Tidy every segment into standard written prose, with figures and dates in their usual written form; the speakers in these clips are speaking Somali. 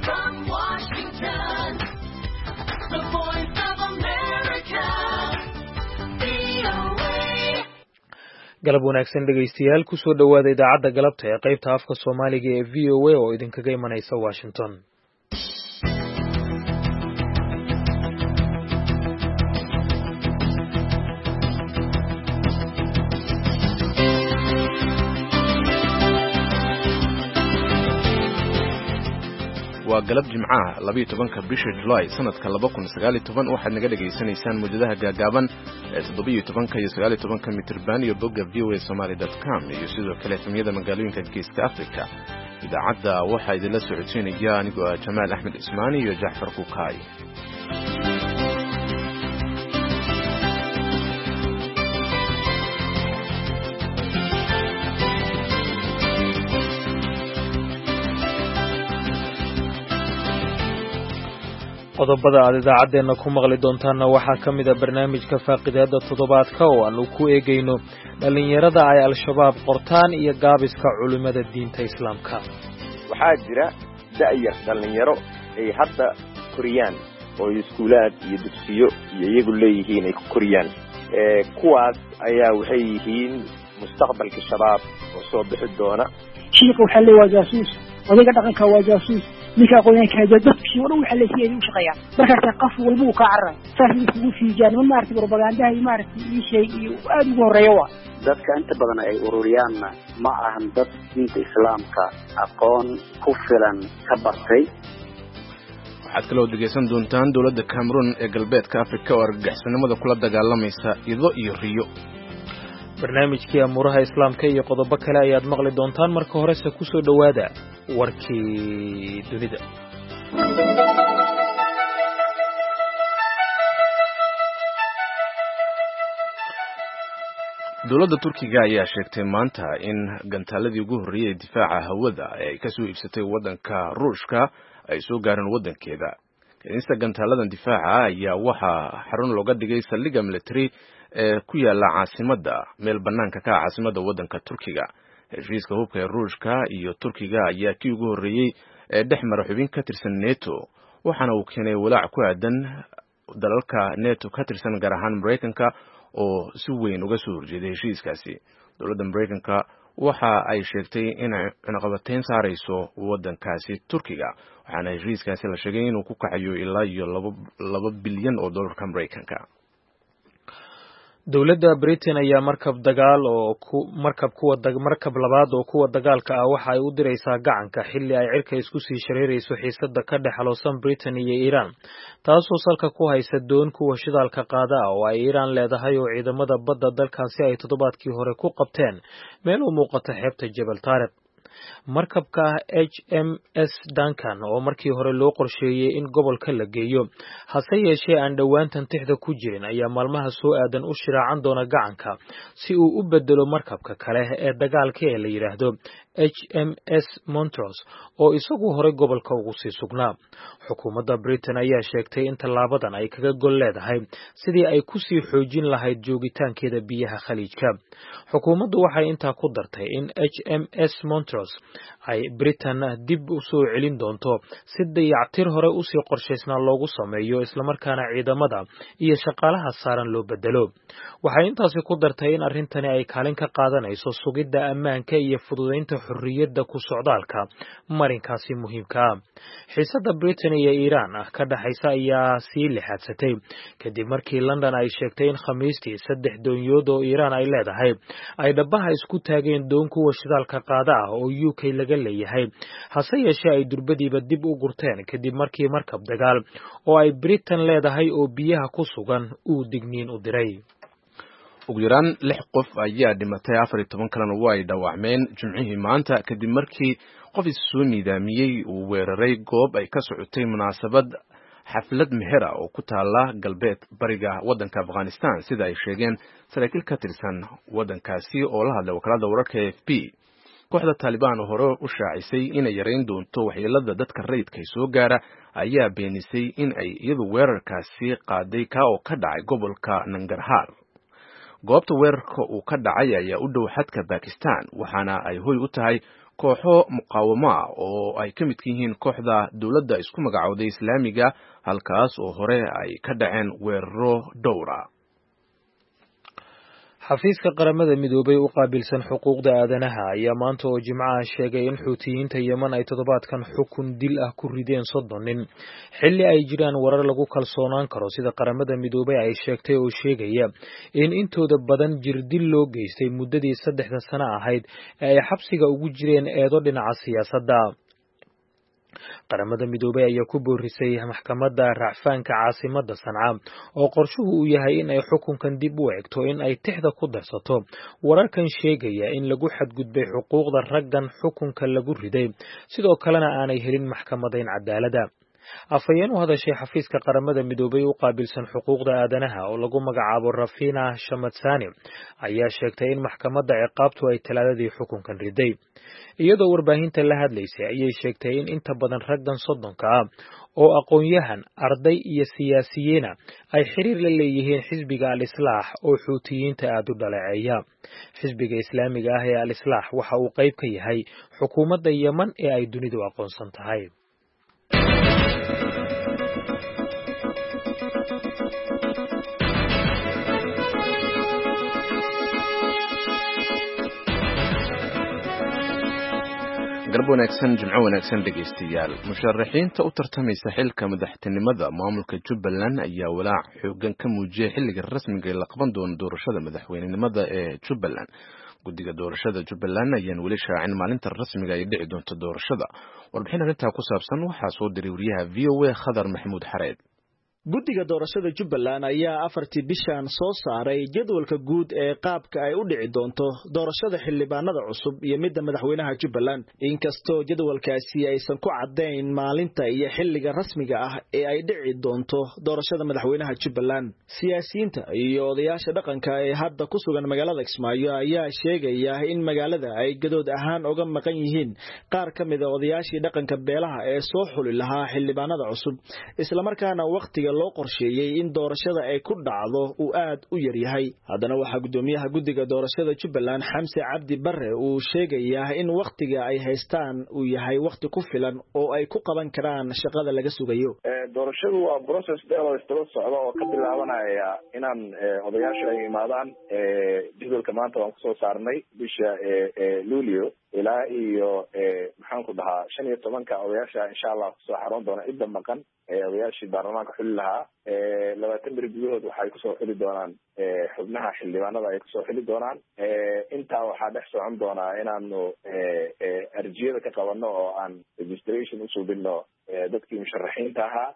from Washington, the voice of America, VOA. galab wanaagsan dhegaystayaal ku soo dhawaada idaacadda galabta ee qaybta afka Soomaaliga ee VOA oo idinkaga imanaysa Washington. waa galab jimcaha 12 bisha July sanadka 2019 waxaad naga dhageysanaysaan muddada gaagaaban ee 17 iyo 19 mitirban iyo bogga voasomali.com iyo sidoo kale tamiyada magaalooyinka Geeska Afrika. idaacadda waxaa idinla socodsiinaya anigoo Jamaal Axmed Ismaani iyo Jaafar Kukaay. qodobada aad idaacadeena ku maqli doontaan waxaa ka mid ah barnaamijka faaqidaada toddobaadka oo aanu ku eegayno dhalinyarada ay al-shabaab qortaan iyo gaabiska culimada diinta islaamka. waxaa jira da'yar dhalinyaro ay hadda koriyaan oo iskuulaad iyo dugsiyo iyo iyagu leeyihiin ay ku koriyaan kuwaas ayaa waxay yihiin mustaqbalka shabaab oo soo bixi doona. shiiqa waxaa leeyahay waa jaasuus, odayga dhaqanka waa jaasuus, ninka aqoonyahanka dadkii oo dhan waxa la siiyay u shaqeeyaan. markaas qof walba uu ka carray fahmi ugu fiijaan ma maartay propagandaha iyo maartay ii sheeg iyo aad ugu horeeyo waa dadka inta badan ay ururiyaanna ma ahan dad diinta islaamka aqoon ku filan ka bartay. waxaad kaloo dhegeysan doontaan dowladda Cameroon ee galbeedka Afrika oo argagixisnimada kula dagaalamaysa ido iyo riyo. barnaamijkii amuuraha islaamka iyo qodobo kale ayaad maqli doontaan. marka horese ku soo dhawaada warkii dunida. dowladda Turkiga ayaa sheegtay maanta in gantaaladii ugu horreeyay difaaca hawada ay ka soo iibsatay waddanka Ruushka ay soo gaareen waddankeeda. keenista gantaaladan difaaca ayaa waxaa xarun looga dhigay saldhigga military ee ku yaala caasimadda meel banaanka ka caasimadda waddanka Turkiga. heshiiska hubka ee Ruushka iyo Turkiga ayaa kii ugu horreeyay ee dhexmara xubin ka tirsan NATO, waxaana uu keenay walaac ku aadan dalalka NATO ka tirsan gaar ahaan Mareykanka oo si weyn uga soo horjeeday heshiiskaasi. dowladda Mareykanka waxa ay sheegtay in ay cunaqabateyn saarayso waddankaasi Turkiga, waxaana heshiiskaasi la sheegay inuu ku kacayo ilaa iyo 2 bilyan oo dollarka Mareykanka. dowladda Britain ayaa markab labaad oo kuwa dagaalka ah waxa ay u diraysaa gacanka xilli ay cirka isku sii shareerayso xiisada ka dhex xaloosan Britain iyo Iran, taasoo salka ku haysa doon kuwa shidaalka qaada oo ay Iran leedahay oo ciidamada badda dalkaasi ay toddobaadkii hore ku qabteen meel u muuqata xeebta Jabal Tariq. markabka HMS Duncan oo markii hore loo qorsheeyay in gobolka la geeyo hase yeeshee aan dhowaantan tixda ku jirin ayaa maalmaha soo aadan u shiraacan doona gacanka si uu u bedelo markabka kale ee dagaalka ee la yiraahdo HMS Montrose oo isagu hore gobolka ugu sii sugnaa. xukuumadda Britain ayaa sheegtay in tallaabadan ay kaga gol leedahay sidii ay ku sii xoojin lahayd joogitaankeeda biyaha khaliijka. xukuumaddu waxay intaa ku dartay in HMS Montrose ay Britain dib u soo celin doonto si dayactir hore u sii qorshaysnaa loogu sameeyo islamarkaana ciidamada iyo shaqaalaha saaran loo bedelo. waxay intaasi ku dartay in arrintani ay kaalin ka qaadanayso sugidda ammaanka iyo fududeynta xorriyadda ku socdaalka marinkaasi muhiimka ah. xiisada Britain iyo Iran ka dhaxaysa ayaa sii lixaadsatay kadib markii London ay sheegtay in Khamiistii 3 doonyood oo Iran ay leedahay ay dhabaha isku taageen doon kuwa shidaalka qaada ah oo UK laga leeyahay, hase yeeshee ay durbadiiba dib u gurteen kadib markii markab dagaal oo ay Britain leedahay oo biyaha ku sugan uu digniin u diray. ugu yaraan 6 qof ayaa dhimatay 14 kalena way dhaawacmeen jimcihii maanta kadib markii qof soo nidaamiyay uu weeraray goob ay ka socotay munaasabad xaflad mehera oo ku taala galbeed bariga waddanka Afghanistan, sida ay sheegeen saraakiil ka tirsan waddankaasi oo la hadlay wakaaladda wararka AFP. kooxda Taliban oo hore u shaacisay inay yareyn doonto waxyeelada dadka rayidka soo gaara ayaa beenisay in ay iyadu weerarkaasi qaaday oo ka dhacay gobolka Nangarhar. goobta weerarka uu ka dhacay ayaa u dhow xadka Pakistan, waxaana ay hoy u tahay kooxo muqaawamo ah oo ay ka midka yihiin kooxda dowladda isku magacowday islaamiga halkaas oo hore ay ka dhaceen weeraro dhowra. xafiiska qaramada midoobay u qaabilsan xuquuqda aadanaha ayaa maanta oo jimcaha sheegay in xuutiyiinta yeman ay toddobaadkan xukun dil ah ku rideen 30 nin xilli ay jiraan warar lagu kalsoonaan karo sida qaramada midoobay ay sheegtay oo sheegaya in intooda badan jirdil loo geystay muddadii 3 sano ahayd ee ay xabsiga ugu jireen eedo dhinaca siyaasadda. qaramada midoobay ayaa ku boorisay maxkamadda racfaanka caasimadda Sanca oo qorshuhu uu yahay in ay xukunkan dib u eegto in ay tixda ku darsato wararkan sheegaya in lagu xadgudbay xuquuqda raggan xukunka lagu riday sidoo kalena aanay helin maxkamadayn cadaalada. afhayeen u hadashay xafiiska qaramada midoobay u qaabilsan xuquuqda aadanaha oo lagu magacaabo Rafina Shamatsani ayaa sheegtay in maxkamadda ciqaabtu ay talaadadii xukunkan riday. iyadoo warbaahinta la hadlaysay ayay sheegtay in inta badan raggan 30 ah oo aqoon-yahan, arday iyo siyaasiyiin ay xiriir la leeyihiin xisbiga Al-Islaax oo xuutiyiinta aad u dhaleeceeya. xisbiga islaamiga ah ee Al-Islaax waxa uu qayb ka yahay xukuumadda Yemen ee ay dunidu aqoonsan tahay. garab wanaagsan jimco wanaagsan dhegeystayaal musharaxiinta u tartamaysa xilka madaxtinimada maamulka Jubbaland ayaa walaac xoogan ka muujiyay xilliga rasmiga ee la qaban doono doorashada madaxweynenimada ee Jubbaland. guddiga doorashada Jubbaland ayaan weli shaacin maalinta rasmiga ay dhici doonto doorashada. warbixin arrintaa ku saabsan waxaa soo diray wariyaha VOA Khadar Maxamuud Xareed. guddiga doorashada Jubbaland ayaa 4 bishan soo saaray jadwalka guud ee qaabka ay u dhici doonto doorashada xildhibaanada cusub iyo midda madaxweynaha Jubbaland. inkastoo jadwalkaasi aysan ku cadeyn maalinta iyo xilliga rasmiga ah ee ay dhici doonto doorashada madaxweynaha Jubbaland, siyaasiyiinta iyo odayaasha dhaqanka ee hadda ku sugan magaalada Kismaayo ayaa sheegaya in magaalada ay gadood ahaan uga maqan yihiin qaar ka mid ah odayaashii dhaqanka beelaha ee soo xuli lahaa xildhibaanada cusub, isla markaana waqtiga loo qorsheeyay in doorashada ay ku dhacdo uu aad u yar yahay. haddana waxaa gudoomiyaha guddiga doorashada Jubbaland Xamse Cabdi Barre uu sheegayaa in waqtiga ay haystaan uu yahay waqti ku filan oo ay ku qaban karaan shaqada laga sugayo. doorashadu waa process dheer oo isdaba socda oo ka bilaabanaya inaan odayaasha ay imaadaan. jadwalka maanta waan kusoo saarnay bisha Luulyo ilaa iyo maxaan ku dhahaa 15 odayaasha insha Allah kusoo xaroon doona cidda maqan odayaashii baarlamaanka xuli lahaa 20 beri gudahood waxay kusoo xuli doonaan xubnaha xildhibaanada ay kusoo xuli doonaan. intaa waxaa dhex socon doonaa inaanu arjiyada ka qabanno oo aan registration u suubino dadkii musharaxiinta ahaa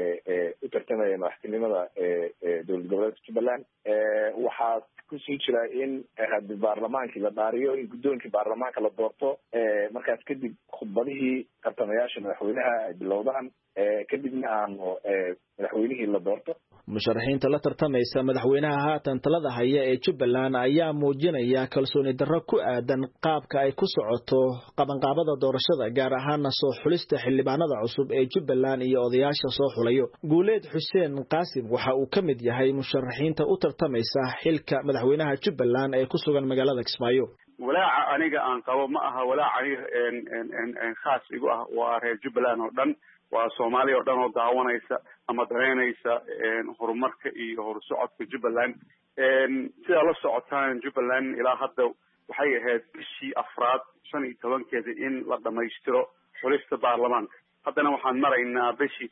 u tartamaya madaxtinimada dowlad goboleedka Jubbaland. waxaa kusii jira in hadii baarlamaankii la dhaariyo in guddoonkii baarlamaanka la doorto, markaas kadib khudbadihii tartamayaasha madaxweynaha ay bilowdaan, kadibna aanu madaxweynihii la doorto. musharaxiinta la tartamaysa madaxweynaha haatan talada haya ee Jubbaland ayaa muujinaya kalsooni darro ku aadan qaabka ay ku socoto qabanqaabada doorashada, gaar ahaan soo xulista xildhibaanada cusub ee Jubbaland iyo odayaasha soo xulayo. Guuleed Xuseen Qaasim waxa uu ka mid yahay musharaxiinta u tartamaysa xilka madaxweynaha Jubbaland ee ku sugan magaalada Kismaayo. walaaca aniga aan qabo ma aha walaaca khaas igu ah, waa reer Jubbaland oo dhan, waa Soomaaliya oo dhan oo daawanaysa ama dareynaysa horumarka iyo horsocodka Jubbaland. sida la socotaan Jubbaland ilaa hadda waxay ahayd bishii afraad 15keeda in la dhamaystiro xulista baarlamaanka. haddana waxaan maraynaa bishii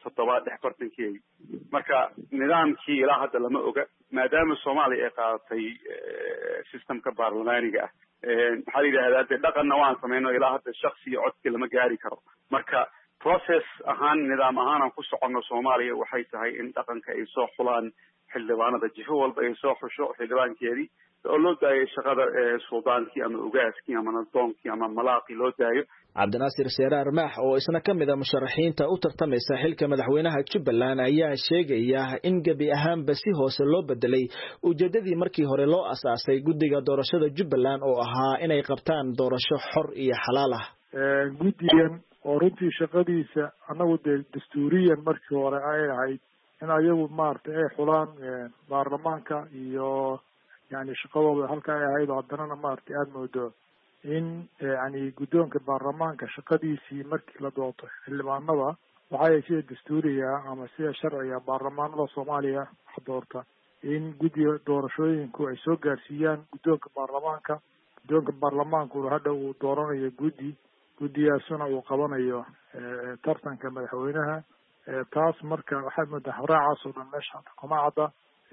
7 marka nidaamkii ilaa hadda lama oga, maadaama Soomaaliya ay qaadatay systemka baarlamaaniga ah. maxaa la yidhahdaa dhaqanna waan samayno ilaa hadda shakhsi iyo codki lama gaari karo. marka process ahaan nidaam ahaan aan ku soconno Soomaaliya waxay tahay in dhaqanka ay soo xulaan xildhibaanada, jifo walba ay soo xusho xildhibaankeedii oo loo daayo shaqada suldaankii ama ugaaskii ama nadoonkii ama malaaqii loo daayo. Cabdinaasir Seeraar Maax oo isna ka mid ah musharaxiinta u tartamaysa xilka madaxweynaha Jubbaland ayaa sheegaya in gabi ahaanba si hoose loo bedelay ujeedadii markii hore loo asaasay guddiga doorashada Jubbaland oo ahaa inay qabtaan doorasho xor iyo xalaal ah. guddigan oo runtii shaqadiisa anagu dastuuriyan markii hore ay ahayd in ayagu maartay ay xulaan baarlamaanka iyo yani shaqadooda halka ay ahayd, haddana maartay aad moodo in yani guddoonka baarlamaanka shaqadiisii markii la doorto xildhibaanada waxay sida dastuuriga ama sida sharciga baarlamaanada Soomaaliya wax doorta in guddiga doorashooyinku ay soo gaarsiiyaan guddoonka baarlamaanku hadda uu dooranayo guddigaasuna uu qabanayo tartanka madaxweynaha taas marka waxay moodaa habraacaas oo dhan meesha kuma cadda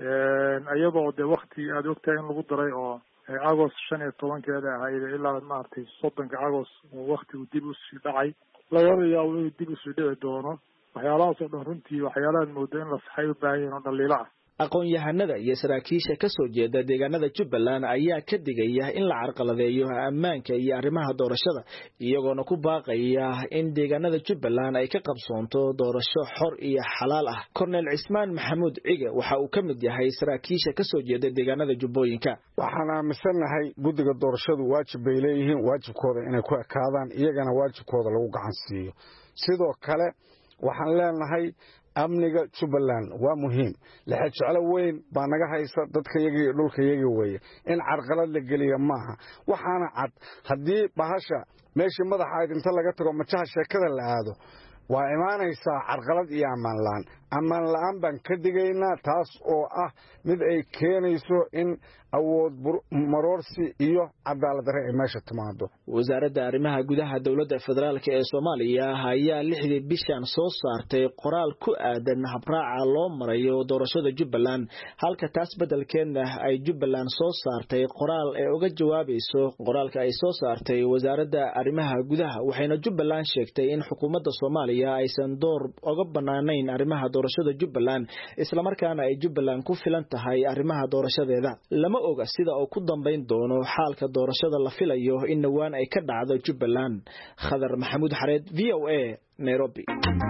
iyadoo de waqti aad ogtahay in lagu daray oo Agost 15 ahayd ilaa maartay 30 Agost oo waqtigu dib u sii dhacay laga yaabo inuu dib u sii dhici doono waxyaalahaas oo dhan runtii waxyaalahan moodaa in la saxay u baahan yahay oo dhaliila aqoon-yahanada iyo saraakiisha ka soo jeeda deegaanada Jubbaland ayaa ka digaya in la carqaladeeyo ammaanka iyo arrimaha doorashada iyagoona ku baaqaya in deegaanada Jubbaland ay ka qabsoonto doorasho xor iyo xalaal ah. Cornel Cismaan Maxamuud Cige waxa uu ka mid yahay saraakiisha ka soo jeeda deegaanada Jubbooyinka. Waxaan aaminsanahay guddiga doorashadu waajib bay leeyihiin, waajibkooda inay ku ekaadaan iyagana waajibkooda lagu gacan siiyo. Sidoo kale waxaan leenahay amniga Jubbaland waa muhiim laxa jeclo weyn baa naga haysa dadka iyaga dhulka iyaga weeye in carqalad la geliyo maaha waxaana cad hadii bahasha meeshii madaxa inta laga tago majaha sheekada la aado waa imaanaysaa carqalad iyo ammaan la'aan baan ka digaynaa taas oo ah mid ay keenayso in awood maroorsi iyo cadaalad darro ay meesha timaado. wasaaradda arrimaha gudaha dawladda federaalka ee Soomaaliya ayaa 6 bishan soo saartay qoraal ku aadan habraaca loo marayo doorashada Jubbaland halka taas beddelkeena ay Jubbaland soo saartay qoraal ay uga jawaabayso qoraalka ay soo saartay wasaaradda arrimaha gudaha waxayna Jubbaland sheegtay in xukuumadda Soomaaliya aysan door uga banaanayn arrimaha doorashada Jubbaland isla markaana ay Jubbaland ku filan tahay arrimaha doorashadeeda lama oga sida uu ku dambeyn doono xaalka doorashada la filayo in dhawaan ay ka dhacdo Jubbaland. Khadar Maxamuud Xareed VOA Nairobi.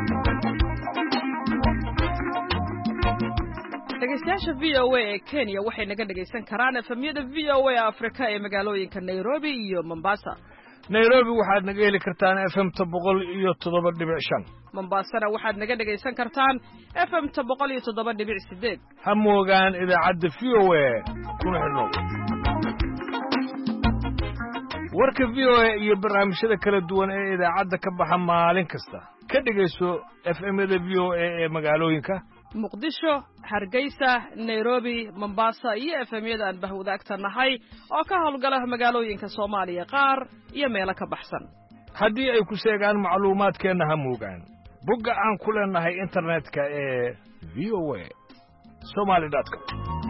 dhegeystayaasha VOA ee Kenya waxay naga dhageysan karaan efemyada VOA Afrika ee magaalooyinka Nairobi iyo Mombasa. Nairobi waxaad naga heli kartaan FM 107.5. Mombasana waxaad naga dhageysan kartaan FM 107.8. Ha moogaan idaacadda VOA kuna xidhnow. warka VOA iyo barnaamijyada kala duwan ee idaacadda ka baxa maalin kasta ka dhageyso FM-da VOA ee magaalooyinka Muqdisho, Hargeysa, Nairobi, Mombasa iyo FM-yada aan bahwadaagta nahay oo ka howlgala magaalooyinka Soomaaliya qaar iyo meelo ka baxsan. haddii ay ku sheegaan macluumaadkeena ha moogaan bogga aan ku leenahay internetka ee voa.somali.com.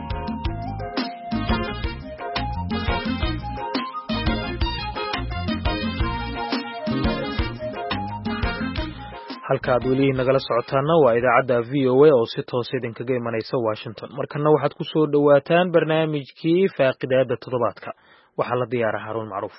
halkaad weli nagala socotaana waa idaacadda VOA oo si toos idinkaga imanaysa Washington. markana waxaad ku soo dhawaataan barnaamijkii faaqidaada toddobaadka. waxaa la diyaaraa Haruun Macruuf.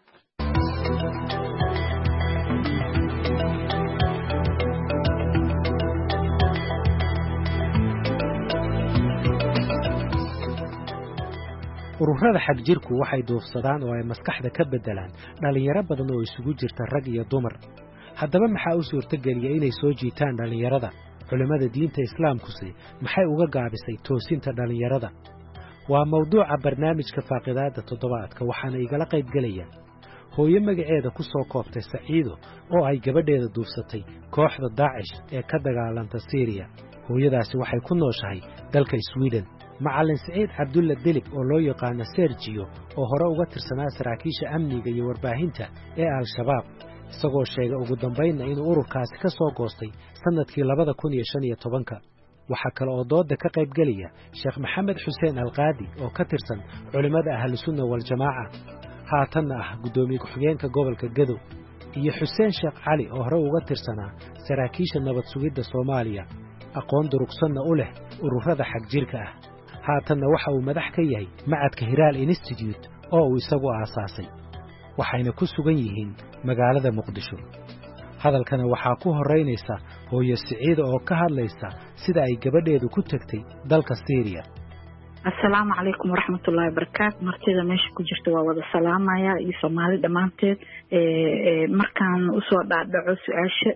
ururada xag jirku waxay duufsadaan oo ay maskaxda ka bedelaan dhalinyaro badan oo isugu jirta rag iyo dumar. haddaba maxaa u suurtageliya inay soo jiitaan dhalinyarada? culimada diinta islaamkuse maxay uga gaabisay toosinta dhalinyarada? waa mawduuca barnaamijka faaqidaada toddobaadka waxaana igala qayb gelaya hooyo magaceeda ku soo kooftay Saciido oo ay gabadheeda duufsatay kooxda Daacish ee ka dagaalanta Syria. hooyadaasi waxay ku nooshahay dalka Sweden. macallin Saciid Cabdulla Dilib oo loo yaqaan Sergio oo hore uga tirsanaa saraakiisha amniga iyo warbaahinta ee Al-Shabaab isagoo sheegay ugu dambeynna inuu ururkaasi ka soo goostay sanadkii 2015. waxaa kale oo dooda ka qayb gelaya Sheekh Maxamed Xuseen Alqaadi oo ka tirsan culimada Ahlus Sunna wal Jamaaca haatanna ah gudoomiye ku-xigeenka gobolka Gadow iyo Xuseen Sheekh Cali oo hore uga tirsanaa saraakiisha nabad sugidda Soomaaliya aqoon durugsanna u leh ururada xag jirka ah haatanna waxa uu madax ka yahay Macadka Hiraal Institute oo uu isagu aasaasay waxayna ku sugan yihiin magaalada Muqdisho. hadalkana waxaa ku horeynaysa hooyo Saciid oo ka hadlaysa sida ay gabadheedu ku tagtay dalka Syria. Assalaamu calaykum waraxmatullaahi wabarakaatuh. martida meesha ku jirta waa wada salaamaya iyo Soomaali dhamaanteed. markaan u soo dhaadhaco su'aasha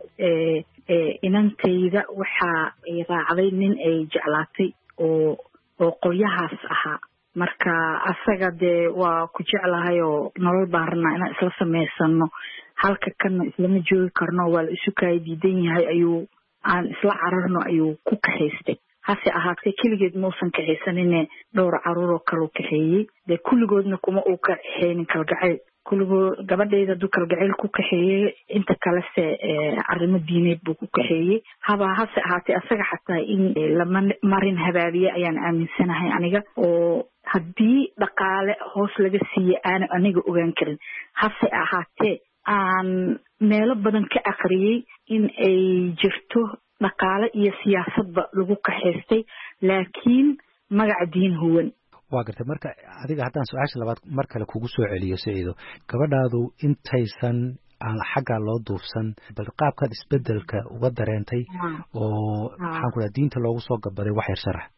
inantayda waxa ay raacday nin ay jeclaatay oo qolyahaas ahaa marka asaga dee waa ku jeclahay oo nolol baan rabnaa inaan isla samaysano halka kana islama joogi karno waa la isu kaya diidan yahay ayuu aan isla cararno ayuu ku kaxaystay hase ahaatee keligeed muusan kaxaysanine dhowr caruur oo kale u kaxeeyey dee kulligoodna kuma uu kaxeynin kalgacayl kulligood gabadhayda hadduu kalgacayl ku kaxeeyey inta kalese arrimo diineed buu ku kaxeeyey hase ahaatee asaga xataa in lama marin habaabiye ayaan aaminsanahay aniga oo haddii dhaqaale hoos laga siiye aana aniga ogaan karin hase ahaatee aan meelo badan ka aqriyey in ay jirto dhaqaale iyo siyaasadba lagu kaxaystay laakiin magaca diin huwan waa gartay marka adiga haddaan su-aasha labaad mar kale kugu soo celiyo Saciido gabadhaadu intaysan aan xagga loo duufsan bal qaabkaad isbedelka uga dareentay oo waxaan ku dhahay diinta loogu soo gabaday wax yar sharax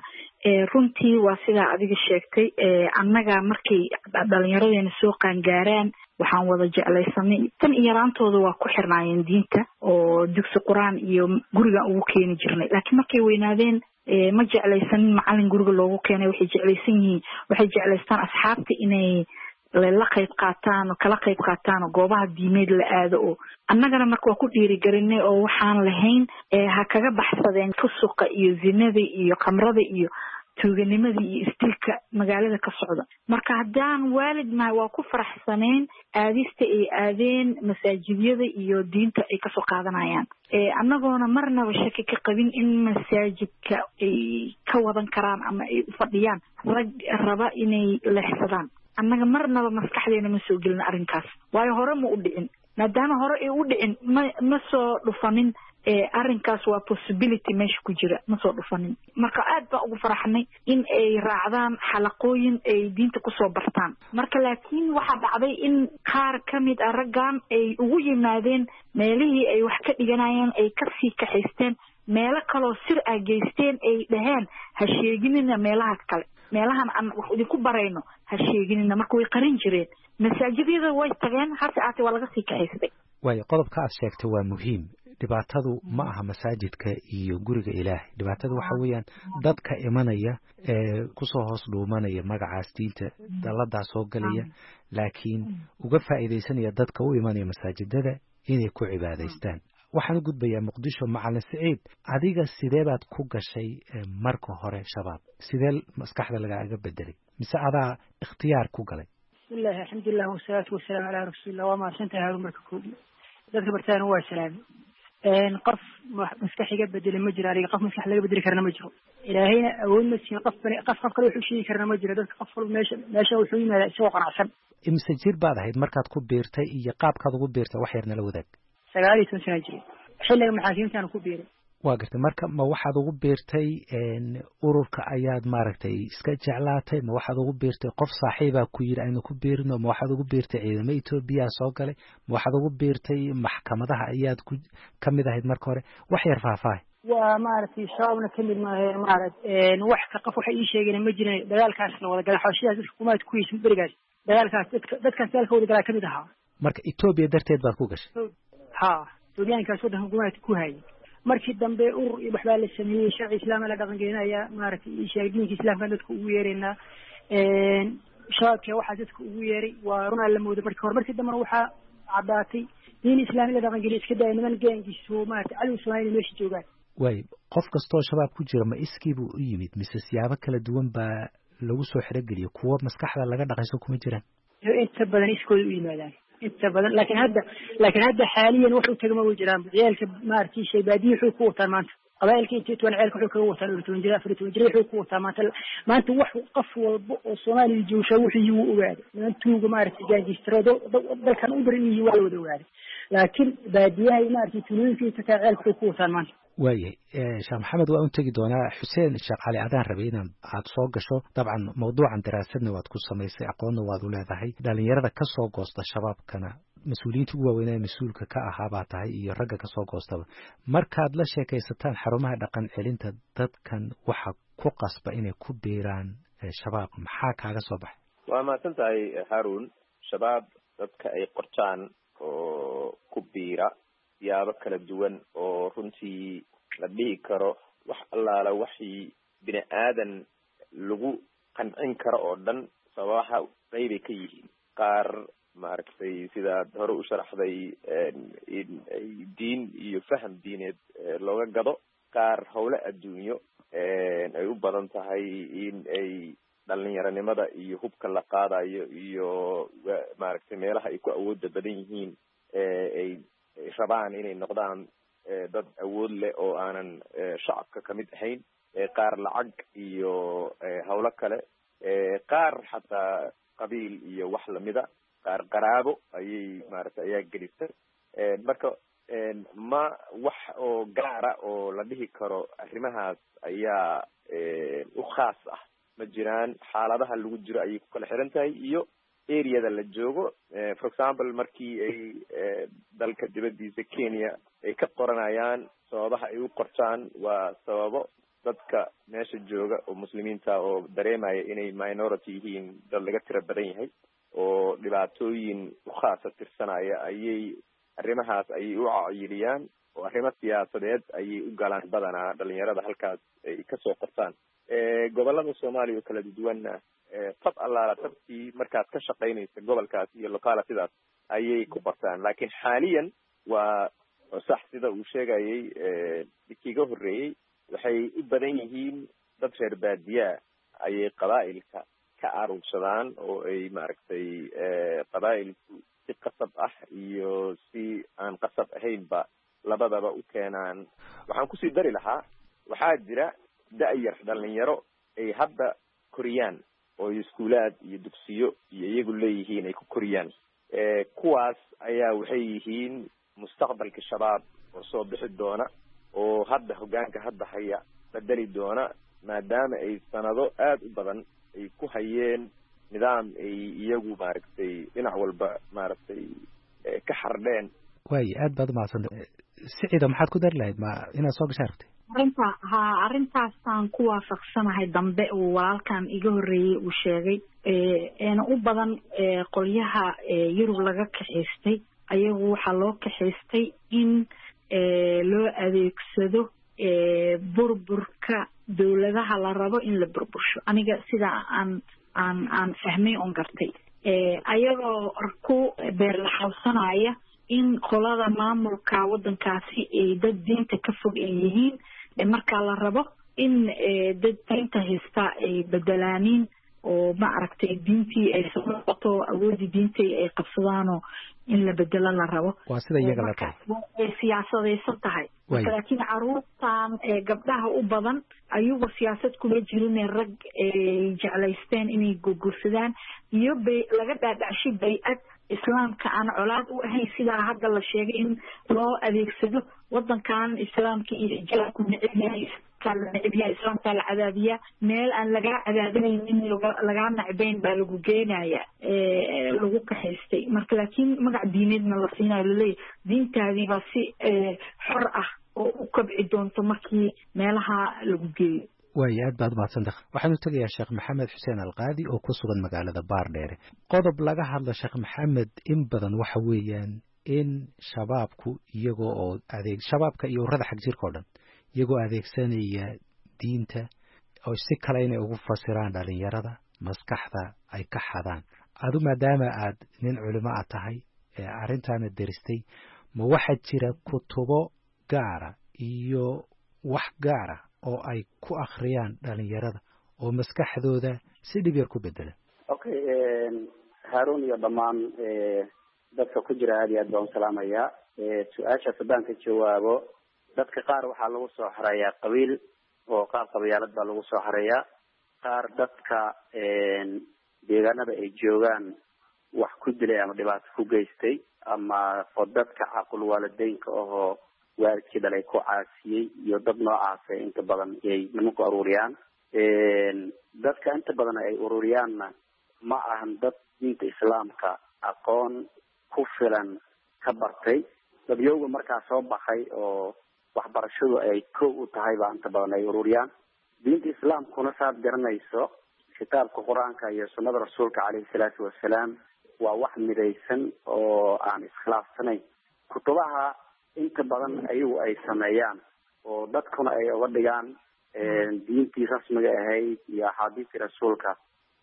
runtii waa sidaa adiga sheegtay annaga markay dhalinyaradeenna soo qaangaaraan waxaan wada jeclaysanay tan iyo yaraantooda waa ku xirnaayeen diinta oo dugsi quraan iyo gurigan ugu keeni jirnay laakiin markay weynaadeen ma jeclaysanin macallin guriga loogu keenay waxay jeclaystaan asxaabta inay la qayb qaataan oo kala qayb qaataan oo goobaha diimeed la aado oo annagana marka waa ku dhiirigelinay oo waxaan lahayn ha kaga baxsadeen fusuqa iyo zinada iyo khamrada iyo tuuganimada iyo istilka magaalada ka socda marka haddaan waalid nahay waa ku faraxsaneen aadista ay aadeen masaajidyada iyo diinta ay kasoo qaadanayaan annagoona marnaba shaki ka qabin in masaajidka ay ka wadan karaan ama ay u fadhiyaan rag raba inay leexsadaan annaga marnaba maskaxdeena ma soo gelin arrinkaas waayo hore ma u dhicin maadaama hore ay u dhicin ma soo dhufanin arrinkaas waa possibility meesha ku jira ma soo dhufanin marka aad baan ugu faraxnay in ay raacdaan xalaqooyin ay diinta kusoo bartaan marka laakiin waxaa dhacday in qaar ka mid ah raggan ay ugu yimaadeen meelihii ay wax ka dhiganayeen ay kasii kaxaysteen meelo kaloo sir ah geysteen ay dhaheen ha sheeginina meelahaas kale meelahan aan wax idinku barayno ha sheeginina marka way qarin jireen masaajidyada way tageen hase ahaatee waa laga sii kaxaystay waayo qodobka aad sheegtay waa muhiim dhibaatadu ma aha masaajidka iyo guriga ilaahay dhibaatadu waxa weeyaan dadka imanaya ee kusoo hoos dhuumanaya magacaas diinta dalladaa soo galaya laakiin uga faa'iidaysanaya dadka u imanaya masaajidada inay ku cibaadaystaan waxaan u gudbayaa muqdisho macallin Saciid adiga sidee baad ku gashay marka hore shabaab sidee maskaxda lagaaga bedelay mise adaa ikhtiyaar ku galay bismillahi alxamdulilah wasalaatu wasalaamu calaa rasuulillah waa mahadsantahay haarun marka koobi dadka bartaan waa salaami qof maskax iga bedelay ma jiro aniga qof maskax laga bedeli karana ma jiro ilaahayna awood ma siin qof kale wuxuu sheegi karana ma jiro dadka qof walba meesha wuxuu yimaadaa isagoo qanacsan imse jir baad ahayd markaad ku biirtay iyo qaabkaad ugu biirtay wax yar nala wadaag 9 sano jiray xilliga maxaakiimtaan ku biiray waa gartay marka ma waxaad ugu biirtay ururka ayaad maaragtay iska jeclaatay ma waxaad ugu biirtay qof saaxiibaa ku yiri aynu ku biirino ma waxaad ugu biirtay ciidamada Itoobiya soo galay ma waxaad ugu biirtay maxkamadaha ayaad ka mid ahayd marka hore wax yar faahfaahay waa maaragtay shabaabna ka mid maahay maaragtay wax ka qof waxa ii sheegeen ma jirin dagaalkaas la wada galay xawshidaas dadka kumaad ku yeeshin berigaas dagaalkaas dadkaas dagaalka wada galay ka mid ahaa marka Itoobiya darteed baad ku gashay ha Itoobiyaankaas wadanka kumaad ku hayay markii dambe urur iyo waxbaa la sameeyey sharci islaami la dhaqan gelinaya maaragtay sheegdiinka islaamka dadka ugu yeereena shabaabka waxa dadka ugu yeeray waa runa la moodo markii dambe waxa cadaatay diin islaami la dhaqan gelin iska day niman gaangiisu maaragtay cali Soomaaliya meesha joogaan way qof kastoo shabaab ku jira ma iskiibu u yimid mise siyaabo kala duwan baa lagu soo xirageliyo kuwa maskaxda laga dhaqayso kuma jiraan inta badan iskooda u yimaadaan inta badan laakiin hadda xaaliyan wax u tagama way jiraan ciyaalka maartii shay baadiyo wuxuu ku wataa maanta qabaylka intii toban ciyaalka wuxuu ka wataa 12 jir 14 jir wuxuu ku wataa maanta wax qof walba oo Soomaaliya jooga wuxuu u ogaaday maantuuga maartii gaangistarado dalkan u barin yihiin waa wada ogaaday laakiin baadiyaha maartii tuulooyinka inta ciyaalka wuxuu ku wataa maanta waaye Sheekh Maxamed waa u tagi doonaa Xuseen Sheekh Cali adaan rabay inaad soo gasho dabcan mawduucan daraasadna waad ku samaysay aqoonna waad u leedahay dhalinyarada ka soo goosta shabaabkana mas'uuliyiinta ugu waaweyn ee mas'uulka ka ahaa baa tahay iyo ragga ka soo goostaba markaad la sheekaysataan xarumaha dhaqan celinta dadkan waxa ku qasba inay ku biiraan shabaab maxaa kaaga soo baxay waa mahadsantahay Haarun shabaab dadka ay qortaan oo ku biira siyaabo kala duwan oo runtii la dhihi karo wax allaala waxii bini aadan lagu qancin karo oo dhan sababaha qaybay ka yihiin. qaar maaragtay sidaad hore u sharaxday in ay diin iyo faham diineed looga gado, qaar howle adduunyo ay u badan tahay in ay dhalinyaronimada iyo hubka la qaadayo iyo maaragtay meelaha ay ku awooda badan yihiin ay rabaan inay noqdaan dad awood leh oo aanan shacabka kamid ahayn, qaar lacag iyo howlo kale, qaar xataa qabiil iyo wax lamida, qaar qaraabo ayay maaragtay ayaa gelisa. marka ma wax oo gaara oo la dhihi karo arrimahaas ayaa u khaas ah ma jiraan. xaaladaha lagu jiro ayay ku kala xiran tahay iyo areada la joogo. For example, markii ay dalka dibadiisa Kenya ay ka qoranayaan, sababaha ay u qortaan waa sababo dadka meesha jooga oo muslimiinta oo dareemaya inay minority yihiin, dad laga tira badan yahay oo dhibaatooyin u khaasa tirsanaya, ayay arrimahaas ayay u cayiliyaan oo arrimo siyaasadeed ayay u galaan badanaa dhalinyarada halkaas ay kasoo qortaan. gobolada Soomaaliya oo kala duwanna tab allaala tabkii markaad ka shaqaynaysa gobolkaas iyo localitydaas ayay ku qortaan. laakiin xaaliyan waa sax sida uu sheegayay kiiga horreeyey, waxay u badan yihiin dad reer baadiyaa ayay qabaa'ilka ka aruursadaan oo ay maaragtay qabaa'ilku si qasab ah iyo si aan qasab ahaynba labadaba u keenaan. waxaan kusii dari lahaa, waxaa jira da-yar dhalinyaro ay hadda koriyaan oo iskuulaad iyo dugsiyo iyo iyagu leeyihiin ay ku koriyaan. kuwaas ayaa waxay yihiin mustaqbalka shabaab oo soo bixi doona oo hadda hoggaanka hadda haya bedeli doona, maadaama ay sanado aada u badan ay ku hayeen nidaam ay iyagu maaragtay dhinac walba maaragtay ka xardheen. waayo aad baad umahadsantay. Siciida, maxaad ku dari lahayd ma inaad soo gashaa rabtay? arrintaasaan ku waafaqsanahay dambe uu walaalkan iga horreeyey uu sheegay, eena u badan qolyaha Yurub laga kaxaystay. ayagu waxaa loo kaxaystay in loo adeegsado burburka dowladaha la rabo in la burbursho. aniga sida aan fahmay oon gartay, ayagoo ku beerlaxawsanaya in qolada maamulka waddankaasi ay dad diinta ka fog ay yihiin, markaa la rabo in dad diinta haysta ay bedelaaniin oo ma aragtay diintii ay soo noqoto, awoodii diintii ay qabsadaanoo in la bedelo la rabo. waa sida iyaga la tahay ay siyaasadaysan tahay. laakiin caruurtan gabdhaha u badan ayagu siyaasad kuma jirin, rag ay jeclaysteen inay gurgursadaan iyo laga dhaadhacshay bay-ad islaamka aan colaad u ahayn, sidaa hadda la sheegay in loo adeegsado wadankan islaamka iyo xijaabku neceb yahay, islaamka la cadaabiya, meel aan lagaa cadaadinaynin lagaa nacbayn baa lagu geenaya, lagu kaxaystay. marka laakiin magac diineedna la siinayo, laleeyahy diintaadii baa si xor ah oo u kabci doonto markii meelaha lagu geeyo. waayo aad baad umahadsantah. waxaan u tegayaa sheekh maxamed xuseen alqaadi oo ku sugan magaalada baardheere. qodob laga hadla sheekh maxamed in badan waxa weeyaan in shabaabku iyagoo oo shabaabka iyo urada xag jirka o dhan iyagoo adeegsanaya diinta oo si kale inay ugu fasiraan dhalinyarada, maskaxda ay ka xadaan. adu maadaama aad nin culimo a tahay arrintaana deristay, ma waxaa jira kutubo gaara iyo wax gaara oo ay ku akhriyaan dhalinyarada oo maskaxdooda si dhib yar ku bedela? okay, Haarun iyo dhammaan dadka ku jira aad iyo aad baan u salaamayaa. su-aashaas haddaan ka jawaabo, dadka qaar waxaa lagu soo xareeyaa qabiil oo qaar qabyaalad baa lagu soo xareeyaa, qaar dadka deegaanada ay joogaan wax ku dilay ama dhibaato ku geystay, ama oo dadka caqul waalideynka ahoo waalidkii dhalay ku caasiyey iyo dad noocaas inta badan ay nimanku aruuriyaan. dadka inta badan ay ururiyaanna ma ahan dad diinta islaamka aqoon ku filan ka bartay. dadyowga markaa soo baxay oo waxbarashadu ay kow u tahay baa inta badan ay ururiyaan. diinta islaamkuna saad garanayso, kitaabka qur-aanka iyo sunnada rasuulka caleyhi salaatu wasalaam waa wax midaysan oo aan iskhilaafsanayn. kutubaha inta badan ayagu ay sameeyaan oo dadkuna ay uga dhigaan diintii rasmiga ahayd iyo axaadiistii rasuulka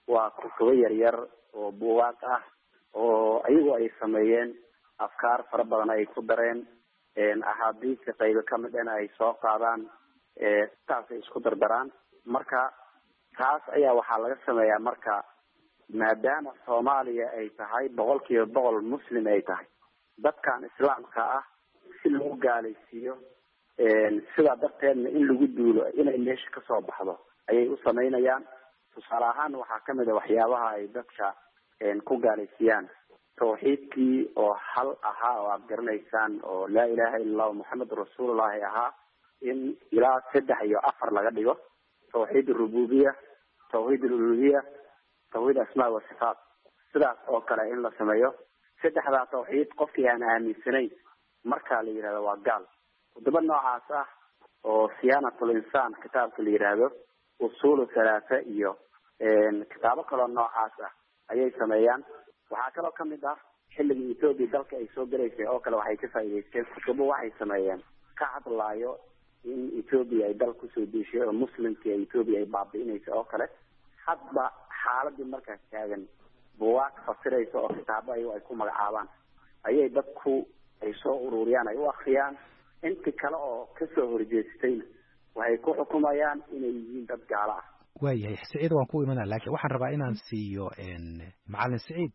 waa kutubo yaryar oo buugaag ah oo ayagu ay sameeyeen afkaar fara badan ay ku dareen axaadiista qaybo kamid ana ay soo qaadaan taasay isku dardaraan marka taas ayaa waxaa laga sameeyaa marka maadaama Soomaaliya ay tahay 100% muslim ay tahay dadkan islaamka ah si loo gaalaysiiyo sida darteedna in lagu duulo inay meesha ka soo baxdo ayay u sameynayaan tusaale ahaan waxaa kamid ah waxyaabaha ay dadka ku gaalaysiiyaan tawxiidkii oo hal ahaa oo aad garanaysaan oo laa ilaaha illa allah muxammadur rasuulullaahi ahaa in ilaa 3 iyo 4 laga dhigo tawxiid rububiyya tawxiid uluhiyya tawxiid asmaa wa sifaat sidaas oo kale in la sameeyo saddexda tawxiid qofkii aan aaminsanayn marka la yiraahdo waa gaal wadaba noocaas ah oo siyaanatul insaan kitaabka la yiraahdo usul salaasa iyo kitaabo kale noocaas ah ayay sameeyaan waxaa kaloo kamid ah xilligii Ethiopia dalka ay soo galeysay oo kale waxay ka faa'iideysteen kutubo waxay sameeyeen ka hadlaayo in Ethiopia ay dalku soo deeshay oo muslimka Ethiopia ay baabi'inayso oo kale hadba xaaladii markaas taagan buugaag fasirayso oo kitaabo ay ku magacaabaan ayay dadku ay soo ururiyaan ay u akhriyaan inta kale oo ka soo horjeestay waxay ku xukumayaan inay yihiin dad gaalo ah waayahay Saciid waan ku imanaa laakiin waxaan rabaa inaan siiyo macallin Saciid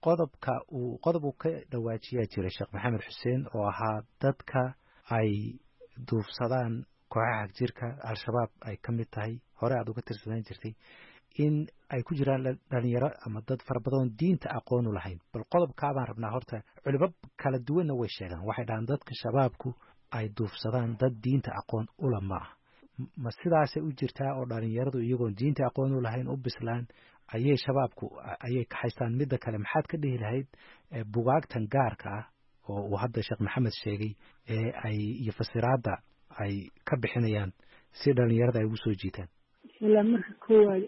qodob uu ka dhawaajiyaa jiray Sheekh Maxamed Xuseen oo ahaa dadka ay duufsadaan kooxaha jirka al-shabaab ay ka mid tahay hore aad uga tirsanaan jirtay in ay ku jiraan dhalinyaro ama dad fara badan diinta aqoon u lahayn bal qodobka baan rabnaa horta culimo kala duwan way sheegaan waxay dhahan dadka shabaabku ay duufsadaan dad diinta aqoon u lama ma sidaas u jirtaa oo dhalinyaradu iyagoo diinta aqoon u lahayn u bislaan ayay shabaabku ayay ka haystaan mid kale maxaad ka dhihi lahayd bugaagtan gaarka ah oo uu hadda Sheekh Maxamed sheegay ay iyo fasiraada ay ka bixinayaan si dhalinyarada ay ugu soo jiitaan bismillah marka koowaad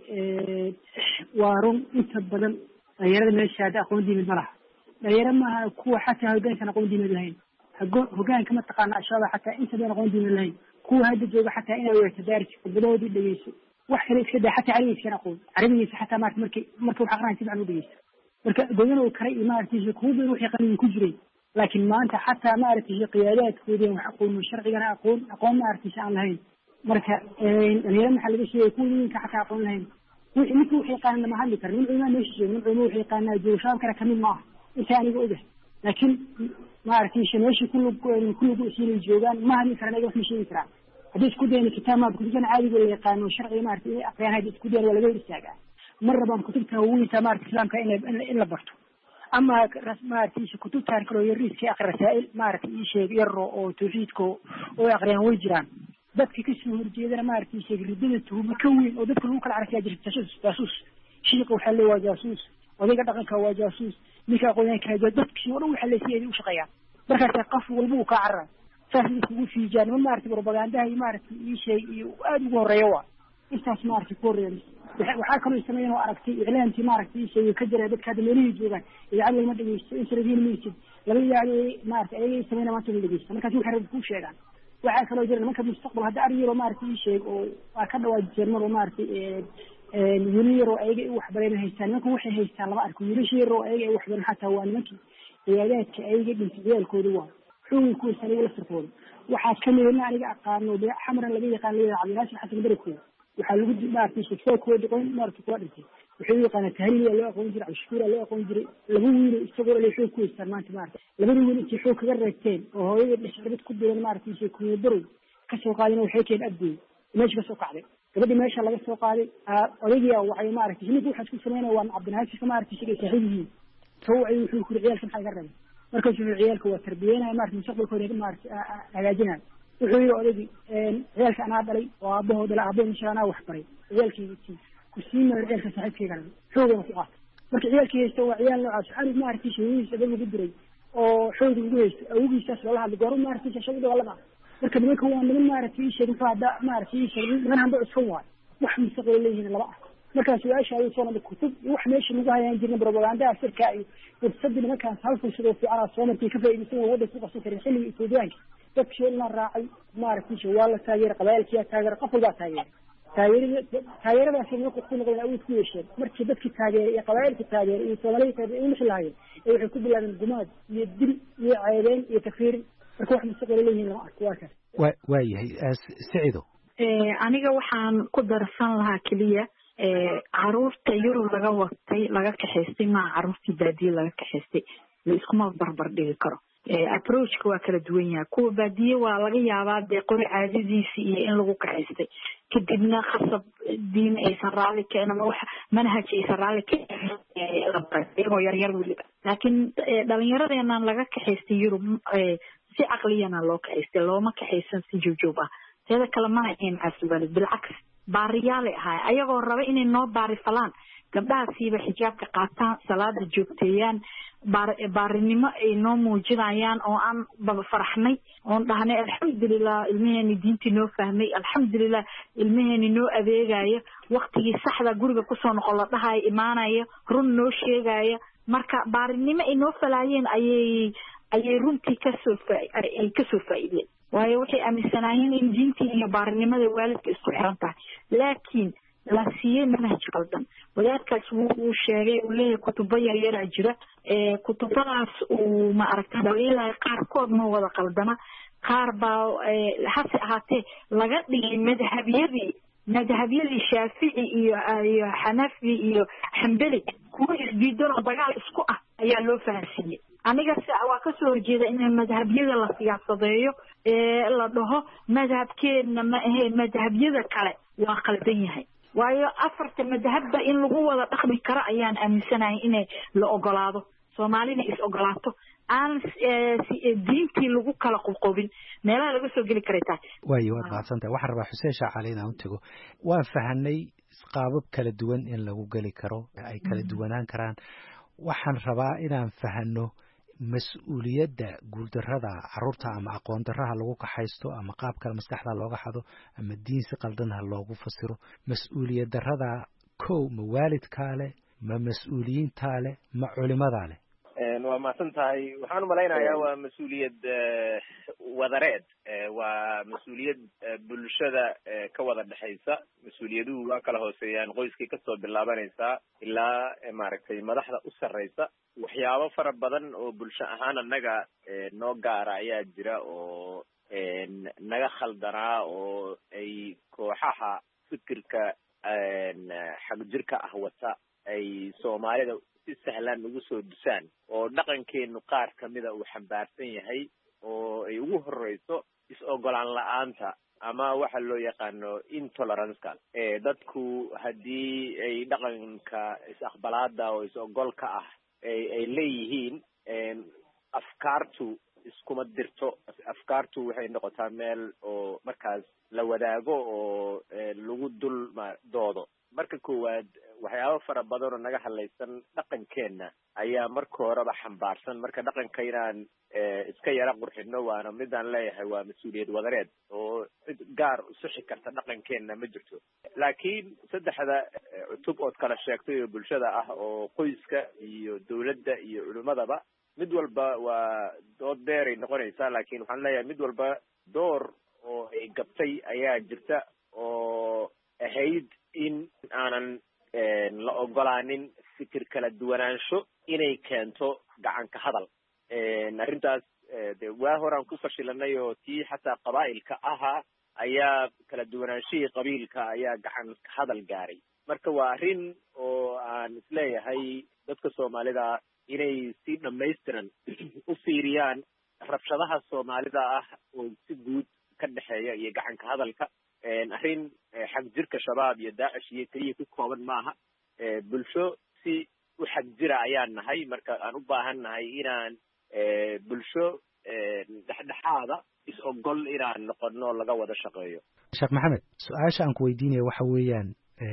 waarun inta badan dhalinyarada meesha hada aqoon diimeed ma laha dhalinyaro maaha kuwa xataa hoggaanka aqoon diimeed lahayn hoggaanka ma taqaana ashaba xataa inta badan aqoon diimeed lahayn kuwa hadda jooga xataa inay weerto daarsi khudbadoodii dhageyso wax kale iska daa xataa carabigiisa aqoon carabigiisa xataa markii wax aqraan si fiican u dhageyso marka go'aan uu kare imaartiisa kuwa badan wixii qalin ku jiray laakiin maanta xataa maartiisa qiyaadaadkoodii wax aqoon sharciga aqoon maartiisa aan lahayn marka dhalinyaro maxaa laga sheegay kuwiinka xataa aqoon lahayn wixii wixii qaanna ma hadli karin inuu meesha joogo inuu wixii qaanna joogo shaab kale kamid ma aha inta aniga ogahay laakiin maartiisa meesha kullu isii joogaan ma hadli karin wax ma sheegi karaa haddii isku dayna kitaabada kutubtan caadiga la yaqaano sharciga maartiisa aqyaan hadii isku dayna wala istaagaa marra baan kutubta weynta maartiisa islaamka in la barto ama maartiisa kutubtan kale yariiska aqra rasaa'il maartiisa sheeg yaro oo tawxiidko oo aqriyaan way jiraan dadka ka soo horjeedana maartiisa ridada tuuma ka weyn oo dadka lagu kala carfiya jirta jaasuus shiiqa waxa la waa jaasuus odayga dhaqanka waa jaasuus ninka aqoonyahanka dadkii oo dhan waxa la siiyay u shaqeeyaan markaas qof walba uu ka carraa saas ugu fiijaan ma maartiisa propaganda iyo maartiisa sheeg iyo aad ugu horeeyo waa intaas maartiisa ku horeeyo waxaa kaloo sameeyeen oo aragtay iclaantii maartiisa iyo ka jira dadka meelihii joogaan idaacad walba dhageysto in saradiin meesid laga yaabay maartiisa ay sameeyeen maanta dhageysto markaas waxa rabbi ku sheegaan waxaa kaloo jira marka mustaqbal hadda ariyaro maartiisa sheeg oo ka dhawaad jeermar oo maartiisa wiiliyaro ayaga wax badan haystaan marka waxay haystaan laba arko wiilashiro ayaga wax badan xataa waa nimankii qiyaadaadka ayaga dhintiyaalkooda waa xuquuq ku sanay la sirfoodo waxaa kamid ah aniga aqaano xamran laga yaqaan leeyahay cabdinaasir xasan barakooda waxaa lagu maartiisa sheekooda qoyn maartiisa waa dhintay wuxuu yaqaan tahliil loo aqoon jiray ashkuura loo aqoon jiray laba wiil isagoo la xuquuq ku istaan maanta maartiisa labada wiil intii xuquuq kaga reegteen oo hooyada dhashadad ku diran maartiisa ku daro ka soo qaadina waxay keen adduun meesha ka soo qaaday gabadhi meesha laga soo qaaday odayga waxay maartiisa mid waxa isku sameeyay waa cabdinaasir maartiisa ay saaxiibyihiin soo ay wuxuu ku ciyaalka maxay garan markaas uu ciyaalka waa tarbiyeenay maartiisa mustaqbalkooda maartiisa hagaajinay wuxuu yiri odaygi ciyaalka anaa dhalay oo aabahooda la aabay insha Allah wax baray ciyaalkii ku siimay ciyaalka saaxiibkayga xoogana ku qaatay marka ciyaalkii haysto waa ciyaal noocaas xarig maartiisa wiilkiisa dad ugu diray oo xoog ugu haysto awgiisa la hadlo goor maartiisa shaqada walaga marka nimanka waa niman maartiisa sheegay faada maartiisa niman hamba isku waay wax mustaqbal leeyihiin laba ah marka su'aasha ay soo noqday kutub wax meesha lagu hayaan jirna propaganda asirka ay dadsadina markaan halku sidoo fiican soo markay ka faa'iideysan wadada ku qasan karin xilliga Itoobiyaanka dadkii la raacay maartiisa waa la taageeray qabaylkiisa taageeray qof walba taageeray taageeradaasi markuu ku noqdeen awood ku yeesheen markii dadkii taageeray iyo qabaa'ilkii taageeray iyo soomaalidii taageeray u lahaayeen waxay ku bilaabeen gumaad iyo dil iyo ceebeen iyo takfiirin marka wax mustaqbal leeyihiin lama arko waa kaas waayahay sicido aniga waxaan ku darsan lahaa keliya caruurta yurub laga waqtay laga kaxaystay maa caruurtii baadiye laga kaxaystay la iskuma barbar dhigi karo approachka waa kala duwan yahay kuwa baadiye waa laga yaabaa dee qori caadadiisi iyo in lagu kaxaystay kadibna khasab diin aysan raalli keen ama wax manhaj aysan raalli keen la baray iyagoo yaryar weliba laakiin dhalinyaradeenan laga kaxaystay yurub si caqliyana loo kaxaystay looma kaxaysan si joogjoog ah teeda kale mana ahayn caasibalid bilcaks baariyaalay ahaay ayagoo raba inay noo baari falaan gabdhahaasiiba xijaabka qaataan salaada joogteeyaan baarinimo ay noo muujinayaan oo aan baba faraxnay oon dhahnay alxamdulilah ilmaheeni diintii noo fahmay alxamdulilah ilmaheeni noo adeegaya waktigii saxda guriga kusoo noqon la dhahayo imaanaya run noo sheegaya marka baarinimo ay noo falaayeen ayay runtii kasoo faa'iideen waayo waxay aaminsanaayeen in diintii iyo baarinimada waalidka isku xiran tahay laakiin la siiyey manhaj qaldan wadaadkaas wuu sheegay uu leeyahay kutubo yaryaraa jira kutubadaas uu maaragtay dhaliilaya qaarkood ma wada qaldana qaar baa hase ahaatee laga dhigay madhabyadii shaafici iyo xanafi iyo xambeli kuwa isdiidan oo dagaal isku ah ayaa loo fahansiiyey aniga waa kasoo horjeeda in madhabyada la siyaasadeeyo la dhaho madhabkeedna ma ahe madhabyada kale waa qaldan yahay waayo afarta madhabba in lagu wada dhaqmi karo ayaan aaminsanahay inay la ogolaado soomaalina is ogolaato aan diintii lagu kala qobqobin meelaha laga soo geli karay tahay waayo waad mahadsantahay waxaan rabaa xuseen shaacali inaan u tago waan fahanay qaabab kala duwan in lagu geli karo ay kala duwanaan karaan waxaan rabaa inaan fahano mas-uuliyadda guuldarrada carruurta ama aqoon darraha lagu kaxaysto ama qaab kale maskaxda looga xado ama diin si qaldanha loogu fasiro mas-uuliyad darrada kow ma waalidkaa leh ma mas-uuliyiintaa leh ma culimadaa leh waa mahadsan tahay waxaan umalaynayaa waa mas-uuliyad wadareed waa mas-uuliyad bulshada ka wada dhexaysa mas-uuliyaduhu waa kala hooseeyaan qoyskay kasoo bilaabanaysaa ilaa maaragtay madaxda u sarreysa waxyaabo fara badan oo bulsho ahaan annaga noo gaara ayaa jira oo naga khaldanaa oo ay kooxaha fikirka xagjirka ah wata ay soomaalida si sahlan ugu soo dusaan oo dhaqankeenu qaar kamida uu xambaarsan yahay oo ay ugu horeyso is-ogolaan la-aanta ama waxa loo yaqaano intoleranceka dadku haddii ay dhaqanka is-aqbalaada oo is-ogolka ah ay leeyihiin afkaartu iskuma dirto afkaartu waxay noqotaa meel oo markaas la wadaago oo lagu dul doodo marka koowaad waxyaabo fara badan oo naga hadlaysan dhaqankeenna ayaa marka horeba xambaarsan marka dhaqanka inaan iska yara qurxino waana midaan leeyahay waa mas-uuliyad wadareed oo cid gaar usixi karta dhaqankeenna ma jirto laakiin saddexda cutub ood kala sheegtay oo bulshada ah oo qoyska iyo dawladda iyo culimadaba mid walba waa dood dheeray noqonaysaa laakiin waxaan leeyahay mid walba door oo ay gabtay ayaa jirta oo ahayd in aanan la ogolaanin fikir kala duwanaansho inay keento gacanka hadal arrintaas de waa horaan ku fashilanay oo tii xataa qabaa'ilka ahaa ayaa kala duwanaanshihii qabiilka ayaa gacanka hadal gaaray marka waa arrin oo aan isleeyahay dadka soomaalida inay si dhamaystiran u fiiriyaan rabshadaha soomaalida ah oo si guud ka dhexeeya iyo gacanka hadalka arrin xag jirka shabaab iyo daacish iyo keliya ku kooban maaha bulsho si u xag jira ayaan nahay marka aan u baahan nahay inaan bulsho dhexdhexaada is-ogol inaan noqono laga wada shaqeeyo sheekh maxamed su-aasha aan ku weydiinaya waxa weeyaan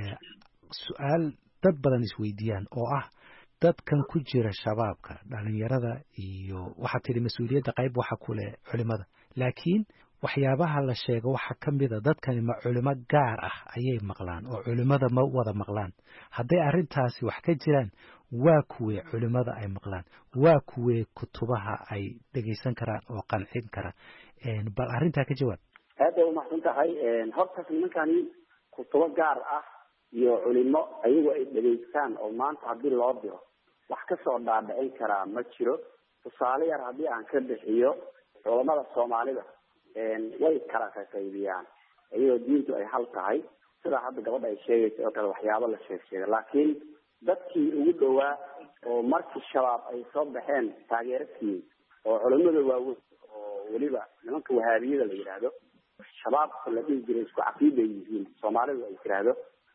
su-aal dad badan isweydiiyaan oo ah dadkan ku jira shabaabka dhalinyarada iyo waxaa tidhi mas-uuliyadda qayb waxa ku leh culimada laakiin waxyaabaha la sheego waxaa ka mid a dadkani ma culimo gaar ah ayay maqlaan oo culimada ma wada maqlaan hadday arrintaasi wax ka jiraan waa kuwee culimada ay maqlaan waa kuwee kutubaha ay dhegaysan karaan oo qancin kara bal arrintaa ka jawaab aad bay umahadsan tahay hortaas nimankani kutubo gaar ah iyo culimo ayagu ay dhageystaan oo maanta haddii loo diro wax kasoo dhaadhicin karaa ma jiro. tusaale yar haddii aan ka bixiyo, culamada soomaalida way kala qaybiyaan iyadoo diintu ay hal tahay, sidaa hadda gabadha ay sheegaysa oo kale waxyaabo la sheegay. laakiin dadkii ugu dhowaa oo markii shabaab ay soo baxeen taageero siiyey oo culimada waaweyn oo weliba nimanka wahaabiyada la yidhaahdo, shabaabka la dhihi jiray isku caqiida yihiin soomaalidu ay tiraahdo,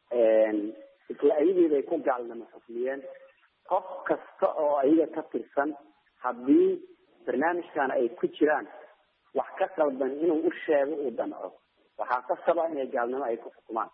isla ayageeday ku gaalnimo xukmiyeen. qof kasta oo ayaga ka tirsan haddii barnaamijkan ay ku jiraan wax ka qaldan inuu u sheego uu danco, waxaa kasaba inay gaalnimo ay ku xukumaan.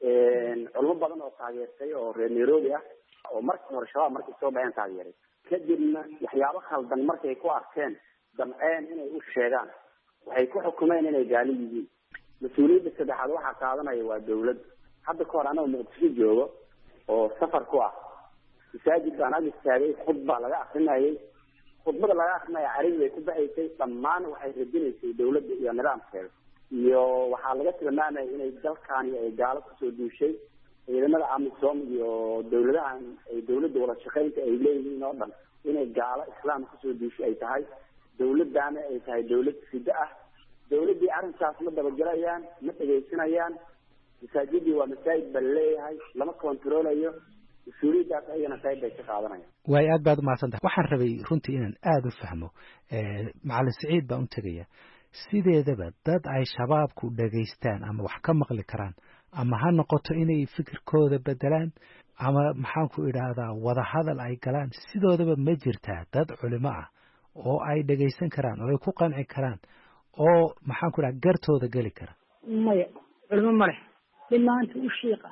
culimo badan oo taageertay oo reer Nairobi ah oo markii hore shabaab markay soo baxeen taageeray, kadibna waxyaabo khaldan markay ku arkeen damceen inay u sheegaan, waxay ku xukumeen inay gaali yihiin. mas-uuliyadda saddexaad waxaa qaadanaya waa dawlad. hadda ka hor anagoo muqdisho joogo oo safar ku ah, masaajid baan ag istaagay, khudba laga akrinayay. khudbada laga akrinaya carabi bay ku baxaysay, dhammaan waxay radinaysay dawladda iyo nidaamkeeda, iyo waxaa laga tilmaamaya inay dalkaani ay gaalo kusoo duushay. ciidamada amisom iyo dawladahan ay dawladda wada shaqaynta ay leeyihiin oo dhan inay gaalo islaam kusoo duushay ay tahay, dawladdaana ay tahay dawlad sida ah. dawladdii arrintaas ma dabagelayaan, ma dhegaysanayaan. masaajidii waa masaajid baa laleeyahay, lama kontroolayo. mas-uuliyaddaas ayagana qayb bay ka qaadanayaan. waay aad baad umahadsantahay. waxaan rabay runtii inaan aada u fahmo, macalin Siciid baan u tegaya. sideedaba dad ay shabaabku dhageystaan ama wax ka maqli karaan, ama ha noqoto inay fikirkooda bedelaan, ama maxaan ku idhaahdaa wadahadal ay galaan, sidoodaba ma jirtaa dad culimo ah oo ay dhageysan karaan oo ay ku qanci karaan oo maxaan ku idhaha gartooda geli kara? maya, culimo ma leh. mid maanta u shiiqa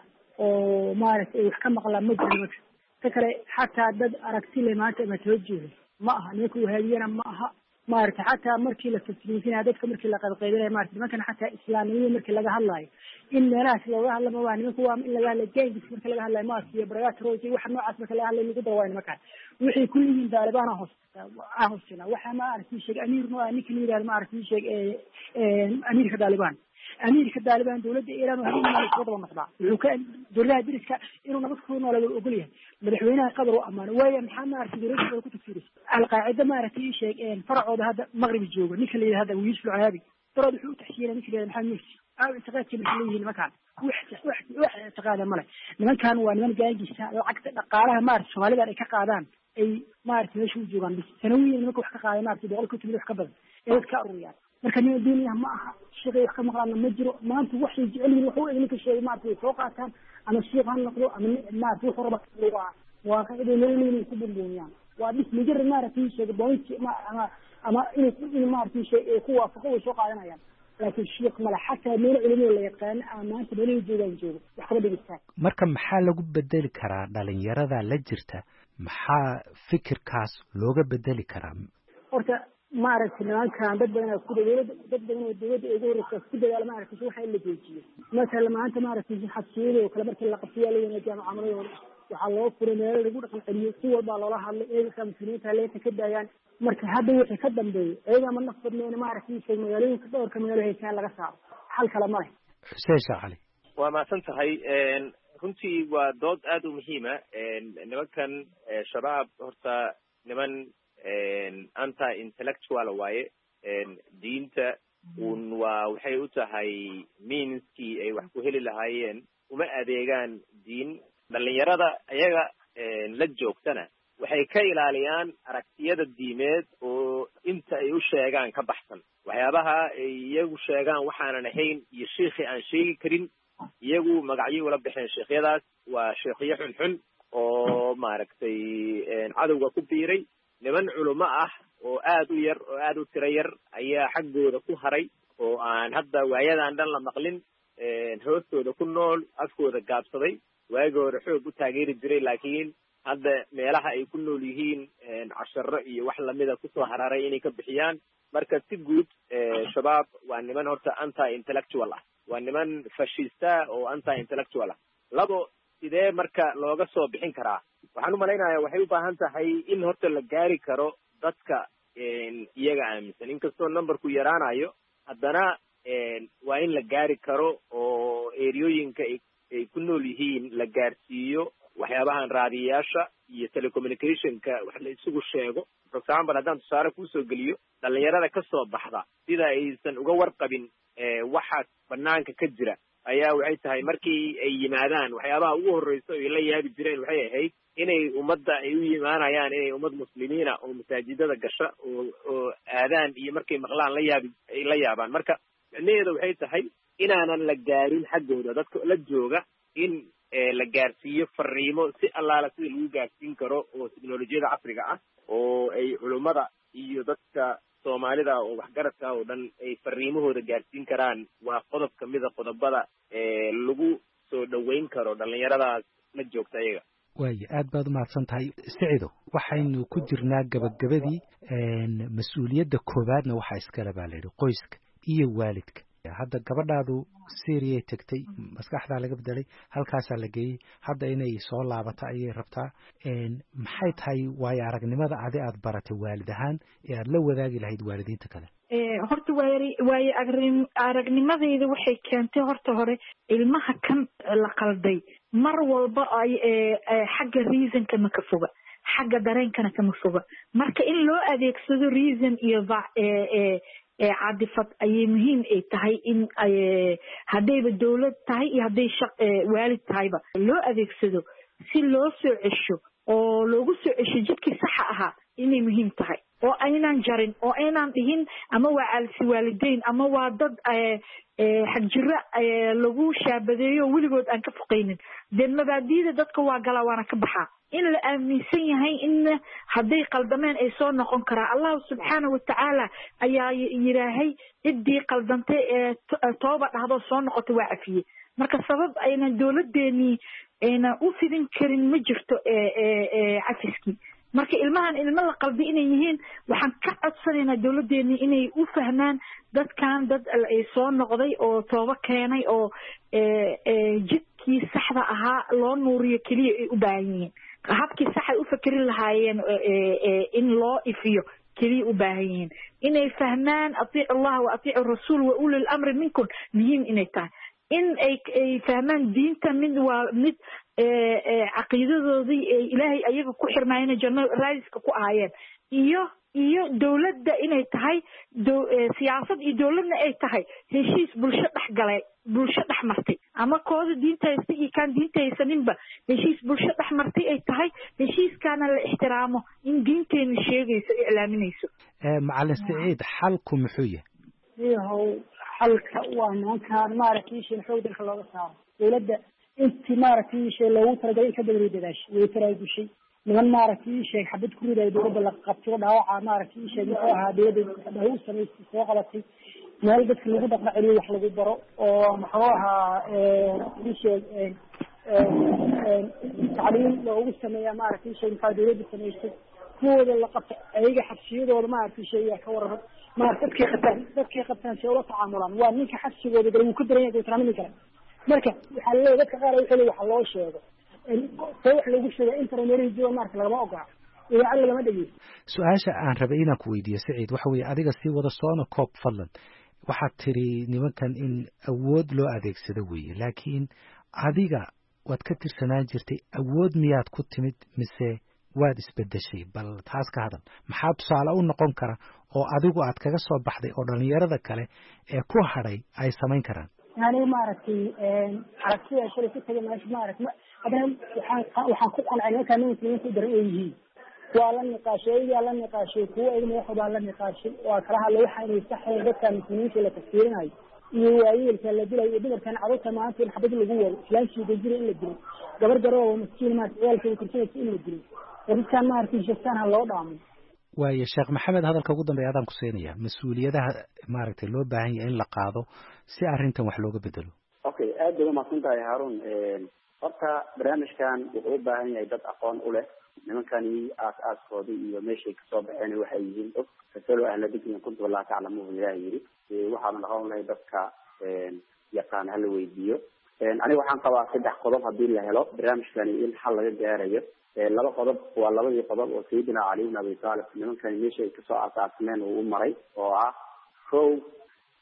oo maaragtay wax ka maqlaa ma jiro. ta kale xataa dad aragti le maanta ama soo jeedo ma aha, nimanka wahaabiyana ma aha. maaragtay xataa markii la tasriifinaya dadka markii la qaybqaybinaya maaragtay nimankan xataa islaamnimada markii laga hadlaayo in meelahaas looga hadla ma waa nimanka waa in laga hadla gaangis marka laga hadlayo maaragtay iyo barakaat roji waxa noocaas marka laga hadlayo lagu dawaayo nimankan wixii kulligiin Taliban hoostina waxa maaragtay sheeg amiir no ninka yiraahdo maaragtay sheeg amiirka Taliban dawladda Iran waxay soo daba noqdaa wuxuu ka dawladda diriska inuu nabad ku noolado ogol yahay. madaxweynaha qadar oo amaan waaya maxaa maaragtay dawladda ku tafsiiris al-qaacida maaragtay sheeg farcooda hadda maghrib jooga ninka la yiraahdo Yusuf al-Arabi darad wuxuu taxsiinay ninka la yiraahdo Maxamed Mursi اعتقادك بالحليين مكان واحد اعتقاده مله من كان وان جايجيسا lacagta dhaqaalaha maar Soomaaliga ay ka qaadaan ay maartay meesha u joogan bis sanawiyan markuu wax ka qaaday maartay 100 wax ka badan ee ka ururiyaan marka nin duuniyaha ma aha shaqay wax ka maqlaan ma jiro maanta wax ay jecel yihiin wuxuu idinka sheegay maartay soo qaataan ama sheekh han noqdo ama maartay wuxuu raba waa qaacido leeyahay ku dambeeyaan waa bis majir maartay sheegay boonti ama in maartay sheegay ku waafaqo soo qaadanayaan laakiin sheekh mala xataa meel cilmi la yaqaan amaanta meel joogan wax kala dhigistaa. marka maxaa lagu bedeli karaa dhalinyarada la jirta, maxaa fikirkaas looga bedeli karaa? horta maaragtay nimankan dad badan oo dawladda ay ugu horeysa ku dadaal maaragtay waxa la joojiyo mesela maanta maaragtay xabsiyeed oo kala markii la qabtay leeyahay jaamacado waxaa loo furay meel lagu dhaqan celiyo si walba loola hadlay eedka muslimiinta leeyahay ka daayaan marka hadda wixii ka dambeeyay ayada ma nafsadneena maaragtay sheeg magaalooyinka dhowrka magaalo haysan laga saaro hal kala ma leh. Xuseen Shaqali waa maasan tahay runtii waa dood aad u muhiima. nimankan shabaab horta niman anti intellectual waaye, diinta waa waxay u tahay meanskii ay wax ku heli lahaayeen, uma adeegaan diin. dhalinyarada ayaga la joogtana waxay ka ilaaliyaan aragtiyada diimeed oo inta ay u sheegaan ka baxsan. waxyaabaha ay iyagu sheegaan waxaanan ahayn iyo sheekhi aan sheegi karin, iyagu magacyo ula bixeen sheekhyadaas waa sheekhiyo xunxun oo maaragtay cadowga ku biiray. niman culimo ah oo aad u yar oo aad u tiro yar ayaa xaggooda ku haray oo aan hadda waayadan dhan la maqlin, hoostooda ku nool, afkooda gaabsaday. waagi hore xoog u taageeri jiray, laakiin hadda meelaha ay ku nool yihiin casharo iyo wax lamida kusoo hararay inay ka bixiyaan. marka si guud shabaab waa niman horta anti intellectual ah, waa niman fashista oo anti intellectual ah. labo sidee marka looga soo bixin karaa? waxaan u malaynayaa waxay u baahan tahay in horta la gaari karo dadka iyaga aaminsan, inkastoo numberku yaraanayo haddana waa in la gaari karo oo eriyooyinka ay ku nool yihiin la gaarsiiyo waxyaabahan raadiyayaasha iyo telecommunicationka wax la isugu sheego. for example haddaan tusaale kusoo geliyo dhalinyarada kasoo baxda sida aysan uga warqabin waxa banaanka ka jira ayaa waxay tahay markii ay yimaadaan waxyaabaha ugu horreysa ay la yaabi jireen waxay ahayd inay ummadda ay u yimaanayaan inay ummad muslimiina oo masaajidada gasha oo aadaan iyo markay maqlaan ay la yaabaan. marka micnaheedu waxay tahay inaanan la gaarin xaggooda dadka la jooga in la gaarsiiyo fariimo si allaala sida lagu gaarsiin karo oo teknolojiyada casriga ah oo ay culummada iyo dadka soomaalida oo waxgaradka oo dhan ay fariimahooda gaarsiin karaan. waa qodob kamida qodobada lagu soo dhaweyn karo dhalinyaradaas la joogta ayaga. waaya aad baad umahadsan tahay Siciido. waxaynu ku jirnaa gabagabadii mas-uuliyadda koowaadna waxaa iskale baa layidhi qoyska iyo waalidka. hadda gabadhaadu Syria tagtay, maskaxdaa laga bedelay, halkaasaa la geeyey, hadda inay soo laabato ayay rabtaa. maxay tahay waayo aragnimada aad baratay waalid ahaan ee aad la wadaagi lahayd waalidiinta kale? horta waayo aragnimadayda waxay keentay horta hore ilmaha kan la qalday mar walba ay xagga reasonka ma ka foga, xagga dareenkana kama foga. marka in loo adeegsado reason iyo cadifad ayay muhiim ay tahay in haddayba dawlad tahay iyo hadday waalid tahayba loo adeegsado si loo soo cesho oo loogu soo cesho jidkii saxa ahaa inay muhiim tahay oo aynaan jarin oo aynaan dhihin ama waa caalisi waalideyn ama waa dad xagjiro lagu shaabadeeyo weligood aan ka foqaynin. dee mabaadiida dadka waa galaa waana ka baxaa. in la aaminsan yahay in hadday qaldameen ay soo noqon karaa. allahu subxaanahu watacaala ayaa yidhaahay ciddii qaldantay ee tooba dhahdo soo noqota waa cafiyey. marka sabab aynan dawladeenii ayna u fidin karin ma jirto cafiskii. marka ilmahan ilmo la qalbi inay yihiin waxaan ka codsanaynaa dawladeenii inay u fahmaan dadkan dad ay soo noqday oo tooba keenay oo jidkii saxda ahaa loo nuuriyo keliya ay u baahan yihiin. habkii saxay u fakerin lahaayeen in loo ifiyo keliya u baahan yihiin. inay fahmaan atiicu allah wa atiicu rasuul wa ulil amri minkum muhiim inay tahay. in ay fahmaan diinta waa mid caqiidadoodii ilaahay ayaga ku xirmaayeen janno raadiska ku ahaayeen iyo dawladda inay tahay siyaasad iyo dawladna ay tahay heshiis bulsho dhex martay ama kooda diinta haysta iyo kaan diinta haysaninba heshiis bulsho dhex martay ay tahay. heshiiskaana la ixtiraamo in diinteena sheegayso iclaaminayso. macalin Siciid, xalku muxuu yahay? xalka waa nimankaan maaragtay xoog dalka looga saaro. dawladda intii maaragtay loogu talagalay in ka badan dadaashay way taraagushay. niman maaragtay xabad ku riday dawladda la qabto dhaawaca maaragtay muxuu ahaa dawladda dhaw samaysay soo qabatay meel dadka lagu dhaqaaqay wax lagu baro oo muxuu ahaa tacliim loogu sameeyaa maaragtay maxaa dawladda samaysay kuwooda la qabto ayaga xabsiyadooda maaragtay ka warramo dadkay qabtaan si ula tacaamulaan. waa ninka xabsigooda galay wuu ka daran yahay taraamini kara. marka waxaa leeyahay dadka qaar waxay waxa loo sheego wax lagu sheego internet marka lagama ogola iyo lagama dhageysto. su-aasha aan rabay inaan ku weydiiyo Siciid waxa weeye adiga si wada soona koob fadlan waxaad tiri nimankan in awood loo adeegsado weeye, laakiin adiga waad ka tirsanaan jirtay awood miyaad ku timid mise waad isbedeshay? bal taas ka hadal. maxaa tusaale u noqon kara oo adigu aad kaga soo baxday oo dhalinyarada kale ee ku hadhay ay samayn karaan? يعني maaragtay aragtida shalay ku tagay meesha maaragtay haddana waxaan ku qancay markaa nimanka u daran yihiin waa la niqaashay kuwa ay madaxda baa la niqaashay waa kala hadlay waxa inay saxeen dadka muslimiinta la tafsiirinayo iyo waayeelka la dilay dumarkan carruurta maanta in xabad lagu wado islaamkii dajiro in la dilo gabar garoo miskiin ma ciyaalka kursiga in la dilo dadkan maaragtay shaqana loo dhaamo. waayo sheekh maxamed hadalka ugu dambeeya adaan ku seenaya mas'uuliyadaha maaragtay loo baahan yahay in la qaado si arrintan wax looga bedelo. okay aad bay umahadsantahay Haarun. horta barnaamijkan wuxuu u baahan yahay dad aqoon u leh nimankani aaskooda iyo meeshay kasoo baxeen waxay yihiin og fasalo ahla dikriga kuntu wallahu ta'lamu ilaahi yiri waxaan noqon lahay dadka yaqaan hal weydiiyo. aniga waxaan qabaa 3 qodob hadii la helo barnaamijkani in xal laga gaarayo. laba qodob waa labadii qodob oo Sayyidina Ali ibn Abi Talib nimankan meesha ay kasoo aasaasameen uu maray oo ah kow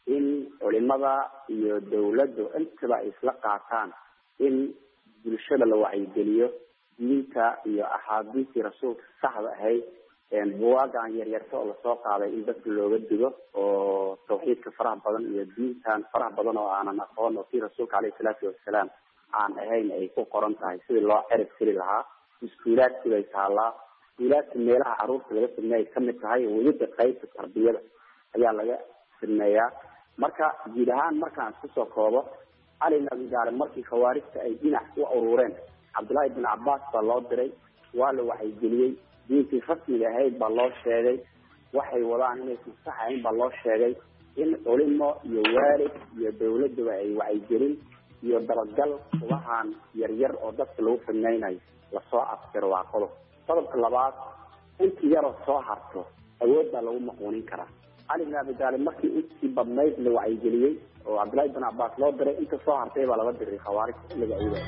in culimada iyo dawladdu intaba ay isla qaataan in bulshada la wacyigeliyo diinta iyo axaadiistii rasuulka saxda ahayd buwaagan yaryarta oo lasoo qaaday in dadka looga digo oo tawxiidka faraha badan iyo diintan faraha badan oo aanan aqoon oo kii rasuulka caleyhi salaatu wasalaam aan ahayn ay ku qoran tahay sidii loo cirib tiri lahaa. iskuulaadkii bay taallaa. iskuulaadka meelaha caruurta laga sameeyay kamid tahay weliba qaybta tarbiyada ayaa laga sameeyaa. marka guud ahaan markaan isku soo koobo cali ibn abi talib markii khawaarijta ay dhinac u urureen cabdullaahi ibn cabbaas baa loo diray, waa la wacyigeliyey, diintii rasmiga ahayd baa loo sheegay, waxay wadaan inaysan sax ahayn baa loo sheegay, in culimo iyo waalid iyo dawladaba ay wacyigelin iyo dabagal kubahan yaryar oo dadka lagu samaynayo lasoo afjiro waa qodobka labaad. intii yaroo soo harto awood baa lagu maquunin karaa. cali ibn abi talib markii intii badnayd la wacyigeliyey oo cabdullaahi ibn cabbaas loo diray, inta soo hartay baa laga diray khawaarijta xilliga ayada.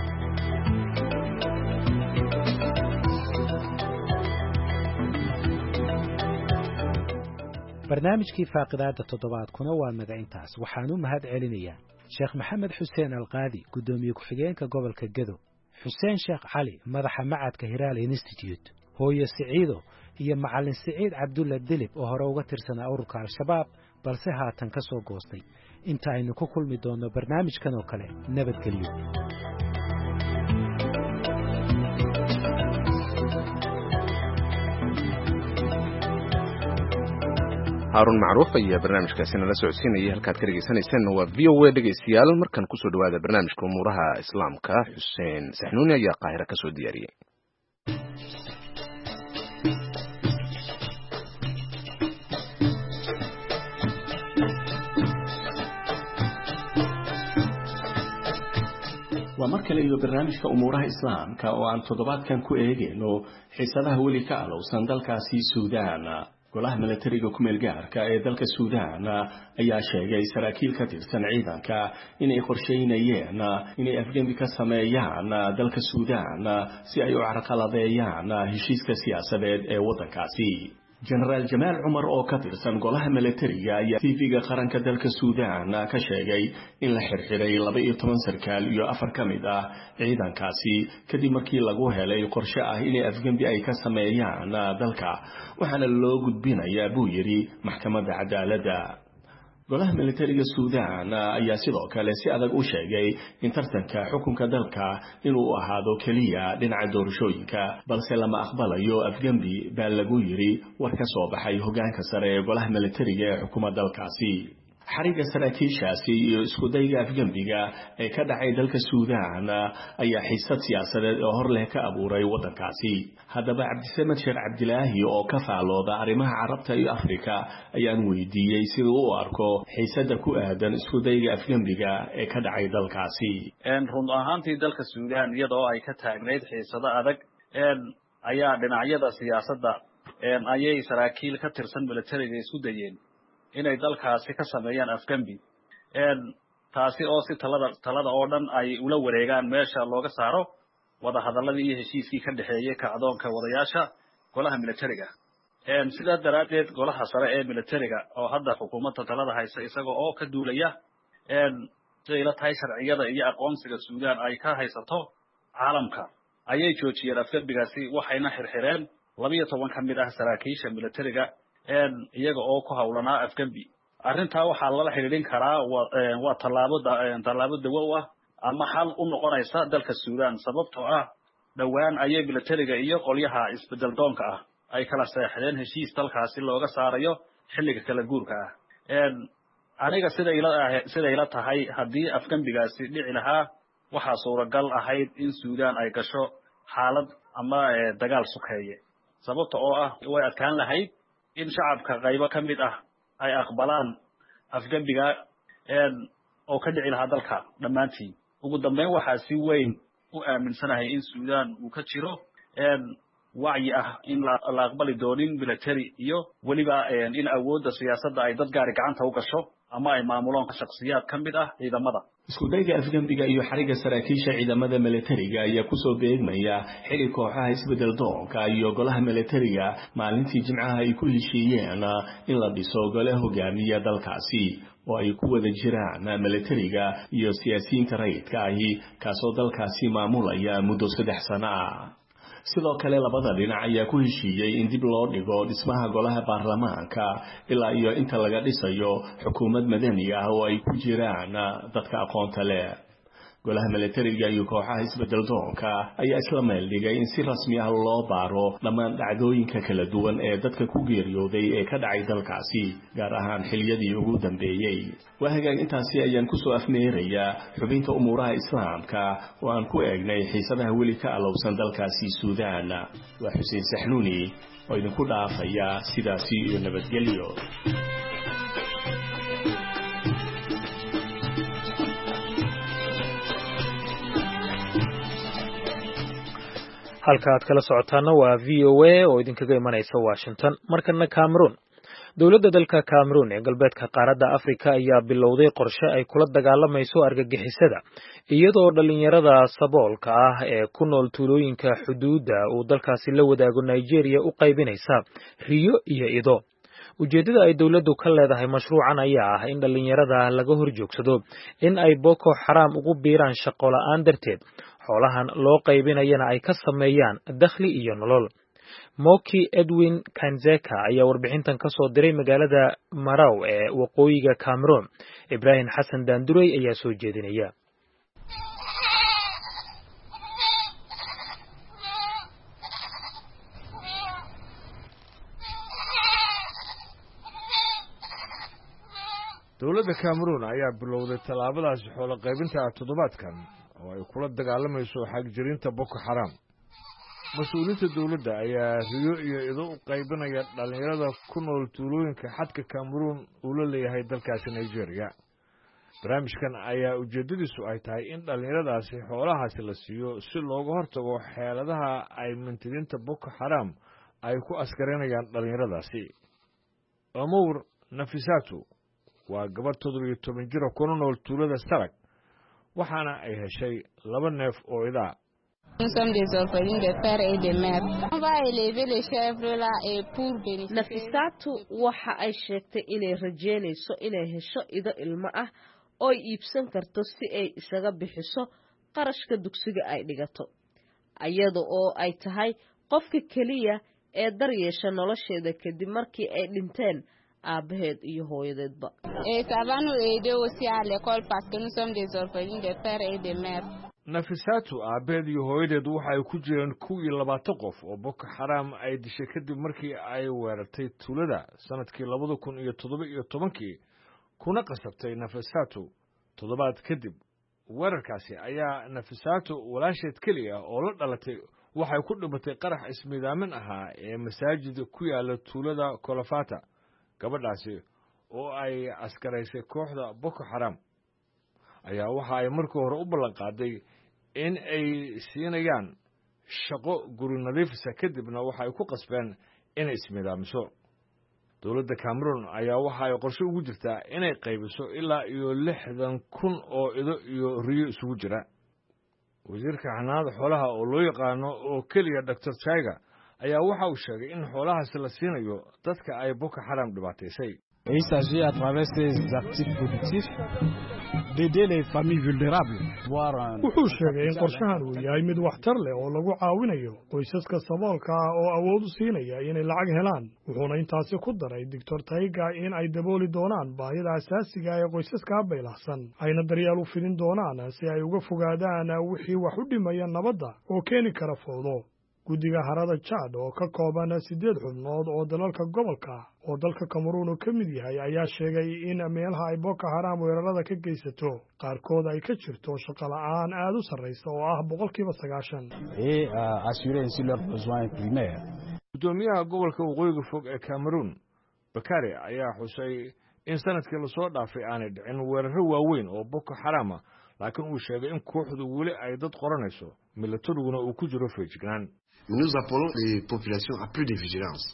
barnaamijkii faaqidaada toddobaadkuna waa naga intaas. waxaan u mahad celinayaa sheekh maxamed xuseen alqaadi, guddoomiye ku-xigeenka gobolka Gedo, xuseen sheekh cali, madaxa macadka Hiraal Institute, hooyo Siciido iyo macallin Siciid Cabdulla Dilib oo hore uga tirsanaa ururka Al-Shabaab balse haatan ka soo goostay. inta aynu ku kulmi doonno barnaamijkan oo kale, nabadgelyo. هارون معروف ayaa barnaamijkaasina la socodsiinayay. halkaad ka dhegeysaneysaan waa VOA dhegeystayaal. markan ku soo dhawaada barnaamijka umuuraha islaamka. Xuseen Saxnuuni ayaa Qaahira ka soo diyaariyay. waa mar kale iyo barnaamijka umuuraha islaamka oo aan toddobaadkan ku eegayno xiisadaha weli ka alowsan dalkaasi Suudaan. golaha milatariga ku meel gaarka ee dalka Suudaan ayaa sheegay saraakiil ka tirsan ciidanka inay qorsheynayeen inay afgembi ka sameeyaan dalka Suudaan si ay u carqaladeeyaan heshiiska siyaasadeed ee waddankaasi. Generaal Jamaal Umar oo ka tirsan golaha milatariga ayaa TV-ga qaranka dalka Suudaan ka sheegay in la xirxiray 12 sarkaal iyo 4 ka mid ah ciidankaasi kadib markii lagu helay qorshe ah in afgembi ay ka sameeyaan dalka, waxaana loo gudbinayaa buu yiri maxkamadda cadaaladda. golaha milatariga Suudaan ayaa sidoo kale si adag u sheegay in tartanka xukunka dalka inuu ahaado kaliya dhinaca doorashooyinka, balse lama aqbalayo afgembi baa lagu yiri war ka soo baxay hoggaanka sare ee golaha milatariga ee xukuumadda dalkaasi. xariga saraakiishaasi iyo isku dayga afgembiga ee ka dhacay dalka Suudaan ayaa xiisad siyaasadeed oo hor leh ka abuuray waddankaasi. haddaba Cabdisamed Sheekh Cabdilaahi oo ka faalooda arrimaha Carabta iyo Afrika ayaan weydiiyey sida uu arko xiisada ku aadan isku dayga afgembiga ee ka dhacay dalkaasi. run ahaantii dalka Suudaan iyadoo ay ka taagneyd xiisado adag ayaa dhinacyada siyaasadda ayay saraakiil ka tirsan milatariga isku dayeen inay dalkaasi ka sameeyaan afgembi taasi oo si talada oo dhan ay ula wareegaan meesha looga saaro wada hadalladii iyo heshiiskii ka dhaxeeyay kacdoonka wadayaasha golaha milatariga. sidaa daraaddeed golaha sare ee milatariga oo hadda xukuumadda talada haysa isaga oo ka duulaya siday la tahay sharciyada iyo aqoonsiga Suudaan ay ka haysato caalamka ayay joojiyeen afgembigaasi, waxayna xirxireen 12 ka mid ah saraakiisha milatariga iyaga oo ku hawlanaa afgembi. arrintaa waxaa lala xiriirin karaa waa tallaabo dawo ah ama xal u noqonaysa dalka Suudaan, sababtoo ah dhowaan ayay milatariga iyo qolyaha isbedel doonka ah ay kala saxeexdeen heshiis dalkaasi looga saarayo xilliga kala guurka ah. aniga siday la tahay haddii afgembigaasi dhici lahaa waxaa suuragal ahayd in Suudaan ay gasho xaalad ama dagaal sukeeye, sababta oo ah way adkaan lahayd in shacabka qaybo ka mid ah ay aqbalaan afgembiga oo ka dhici lahaa dalka dhammaantiin. ugu dambeyn waxaa si weyn u aaminsanahay in Suudaan uu ka jiro wacyi ah in la aqbali doonin military iyo weliba in awoodda siyaasadda ay dad gaari gacanta u gasho ama ay maamulaan shakhsiyaad ka mid ah ciidamada. isku dayga afgambiga iyo xariga saraakiisha ciidamada militariga ayaa kusoo beegmaya xili kooxaha isbedel doonka iyo golaha militariga maalintii Jimcaha ay ku heshiiyeen in la dhiso gole hogaamiya dalkaasi oo ay ku wada jiraan militariga iyo siyaasiyiinta rayidka ahi kaasoo dalkaasi maamulaya muddo 3 sano ah. sidoo kale labada dhinac ayaa ku heshiiyay in dib loo dhigo dhismaha golaha baarlamaanka ilaa iyo inta laga dhisayo xukuumad madani ah oo ay ku jiraan dadka aqoonta leh. golaha militariga iyo kooxaha isbedel doonka ayaa isla meel dhigay in si rasmi ah loo baaro dhammaan dhacdooyinka kala duwan ee dadka ku geeriyooday ee ka dhacay dalkaasi gaar ahaan xiliyadii ugu dambeeyay. waahagaan intaasi ayaan kusoo afmeerayaa xubinta umuuraha islaamka oo aan ku eegnay xiisadaha weli ka alowsan dalkaasi Suudaan. waa Xuseen Saxnuuni oo idinku dhaafaya sidaasi iyo nabadgelyo. halka aad kala socotaana waa VOA oo idinkaga imanaysa Washington. markana Cameroon. dowladda dalka Cameroon ee galbeedka qaaradda Afrika ayaa bilowday qorshe ay kula dagaalamayso argagixisada iyadoo dhalinyarada saboolka ah ee ku nool tuulooyinka xuduudda uu dalkaasi la wadaago Nigeria u qaybinaysa riyo iyo ido. ujeedada ay dowladdu ka leedahay mashruucan ayaa ah in dhalinyarada laga horjoogsado in ay Boko Haram ugu biiraan shaqo la'aan darteed. xoolahan loo qaybinayana ay ka sameeyaan dakhli iyo nolol. Moki Edwin Kanzeka ayaa warbixintan ka soo diray magaalada Maraw ee waqooyiga Cameroon. Ibrahim Xasan Daanduray ayaa soo jeedinaya. dowladda Cameroon ayaa bilowday tallaabadaas xoolo qaybinta toddobaadkan oo ay kula dagaalamayso xagjirinta Boko Haram. mas-uuliyiinta dowladda ayaa riyo iyo ido u qaybinaya dhalinyarada ku nool tuulooyinka xadka Cameroon uu la leeyahay dalkaasi Nigeria. barnaamijkan ayaa ujeedadiisu ay tahay in dhalinyaradaasi xoolahaasi la siiyo si looga hortago xeeladaha ay mintidiinta Boko Haram ay ku askarinayaan dhalinyaradaasi. Amour Nafisatu waa gabar 17 jir oo ku nool tuulada Sarak waxaana ay heshay 2 neef oo idaa. Nafisatu waxa ay sheegtay inay rajeynayso inay hesho ido ilmo ah oo iibsan karto si ay isaga bixiso qarashka dugsiga ay dhigato ayada oo ay tahay qofka kaliya ee daryeesha nolosheeda kadib markii ay dhinteen aabaheed iyo hooyadeedba. Nafisatu aabaheed iyo hooyadeed waxa ay ku jireen 20 qof oo Boko Haram ay dishay kadib markii ay weerartay tuulada sanadkii 2017 kuna qasabtay Nafisatu toddobaad kadib. weerarkaasi ayaa Nafisatu walaasheed kaliya oo la dhalatay waxay ku dhimatay qarax ismiidaamin ahaa ee masaajid ku yaala tuulada Kolofata. gabadhaasi oo ay askaraysay kooxda Boko Haram ayaa waxa ay markii hore u ballan qaaday in ay siinayaan shaqo guri nadiifisa kadibna waxa ay ku qasbeen inay ismiidaamiso. dowladda Cameroon ayaa waxa ay qorshe ugu jirtaa inay qaybiso ilaa iyo 60,000 oo ido iyo riyo isugu jira. wasiirka xanaanada xoolaha oo loo yaqaano oo kaliya Dr. Chaiga ayaa waxa uu sheegay in xoolahaasi la siinayo dadka ay Boko Haram dhibaataysay. Il s'agit à travers ces actifs productifs d'aider les familles vulnérables. wuxuu sheegay in qorshahan uu yahay mid waxtar leh oo lagu caawinayo qoysaska saboolka ah oo awood u siinaya inay lacag helaan. wuxuuna intaasi ku daray Dr. Chaiga in ay dabooli doonaan baahida asaasiga ah ee qoysaska baylahsan ayna daryeel u fidin doonaan si ay uga fogaadaan wixii wax u dhimaya nabadda oo keeni kara fowdo. guddiga harada Chad oo ka kooban 8 xubnood oo dalalka gobolka oo dalka Cameroon ka mid yahay ayaa sheegay in meelaha ay Boko Haram weerarada ka geysato qaarkood ay ka jirto shaqo la'aan aad u sarreysa oo ah 90%. et assurer ainsi leurs besoins primaires. gudoomiyaha gobolka waqooyiga fog ee Cameroon Bakari ayaa xusay in sanadkii la soo dhaafay aanay dhicin weeraro waaweyn oo Boko Haram laakiin uu sheegay in kooxdu weli ay dad qoranayso milatariguna uu ku jiro feejignaan. Nous appelons les populations à plus de vigilance.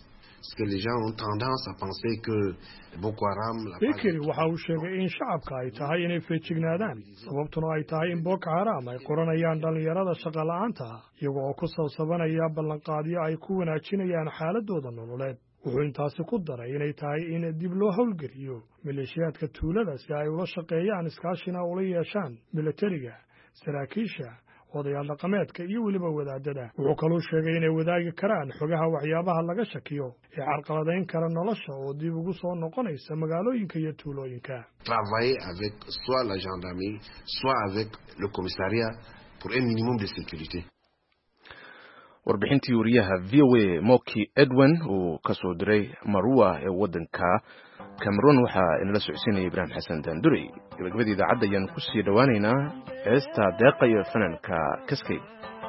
parce que les gens ont tendance à penser que Boko Haram Bekeri waxa uu sheegay in shacabka ay tahay inay feejignaadaan sababtuna ay tahay in Boko Haram ay qoranayaan dhalinyarada shaqo la'aanta iyagoo ku sabsabanaya ballanqaadyo ay ku wanaajinayaan xaaladooda nololeed wuxuu intaasi ku daray inay tahay in dib loo howlgeliyo maleeshiyaadka tuulada si ay ula shaqeeyaan iskaashina ula yeeshaan militariga saraakiisha odayaal dhaqameedka iyo weliba wadaadada wuxuu kaloo sheegay inay wadaagi karaan xogaha waxyaabaha laga shakiyo ee carqaladayn kara nolosha oo dib ugu soo noqonaysa magaalooyinka iyo tuulooyinka travailler avec soit la gendarmerie soit avec le commissariat pour un minimum de sécurité warbixintii wariyaha VOA Moki Edwin uu ka soo diray Marwa ee wadanka Cameroon waxaa inala socodsiinaya Ibrahim Xasan Danduri gabagabadii idaacadda ayaan ku sii dhawaaneynaa heesta deeqa iyo fananka Kaskay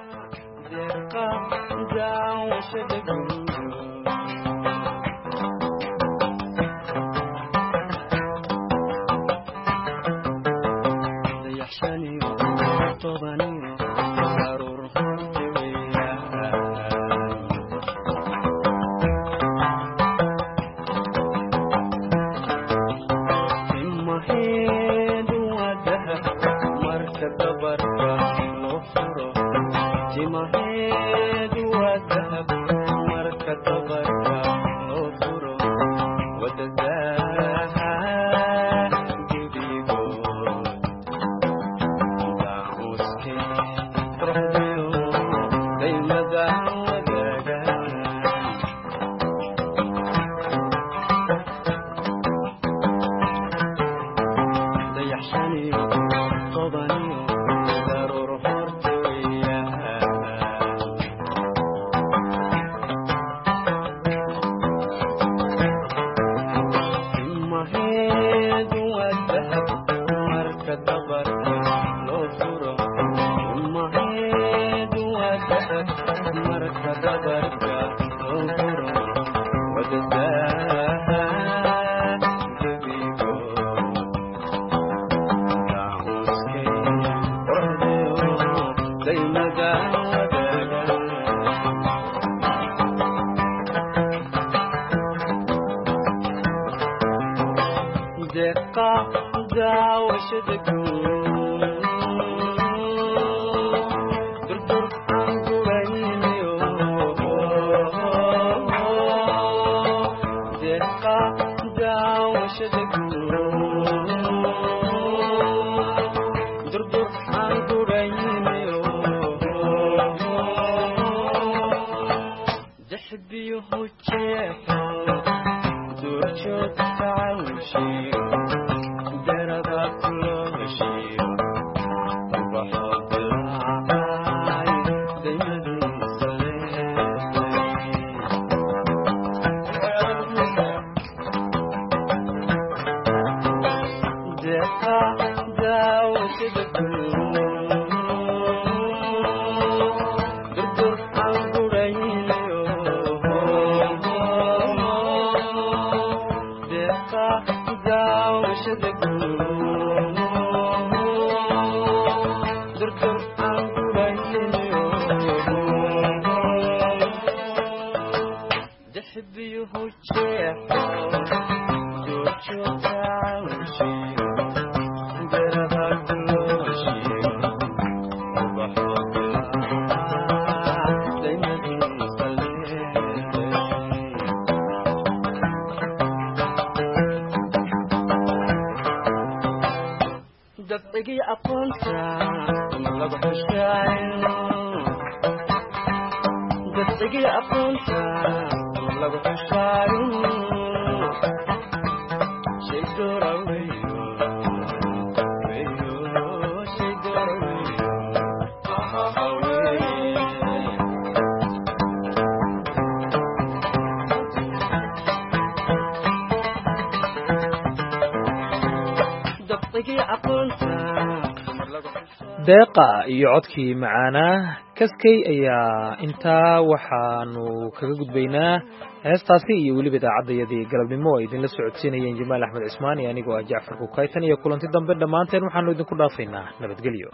deeqa iyo codkii macaanaa Kaskay ayaa intaa waxaanu kaga gudbaynaa heestaasi iyo weliba idaacadayadii galabnimo ay idinla socodsiinayeen Jamaal Axmed Cismaan iyo anigoo Jaafar Kukaytan iyo kulanti dambe dhammaanteen waxaanu idinku dhaafaynaa nabadgelyo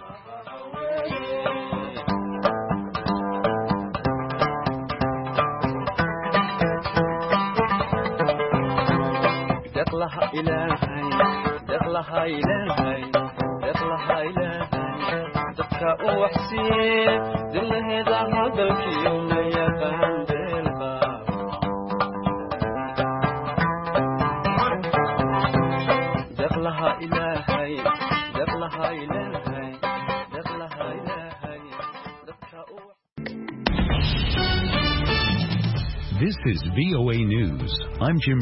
deqlaha ilaahay deqlaha ilaahay deqlaha ilaahay dadka u waxsiiye dilaheeda hadalkiiyo ma yaqaan deelqa deqlaha ilaahay deqlaha ilaahay deqlaha ilaahay dadka u This is VOA News. I'm Jim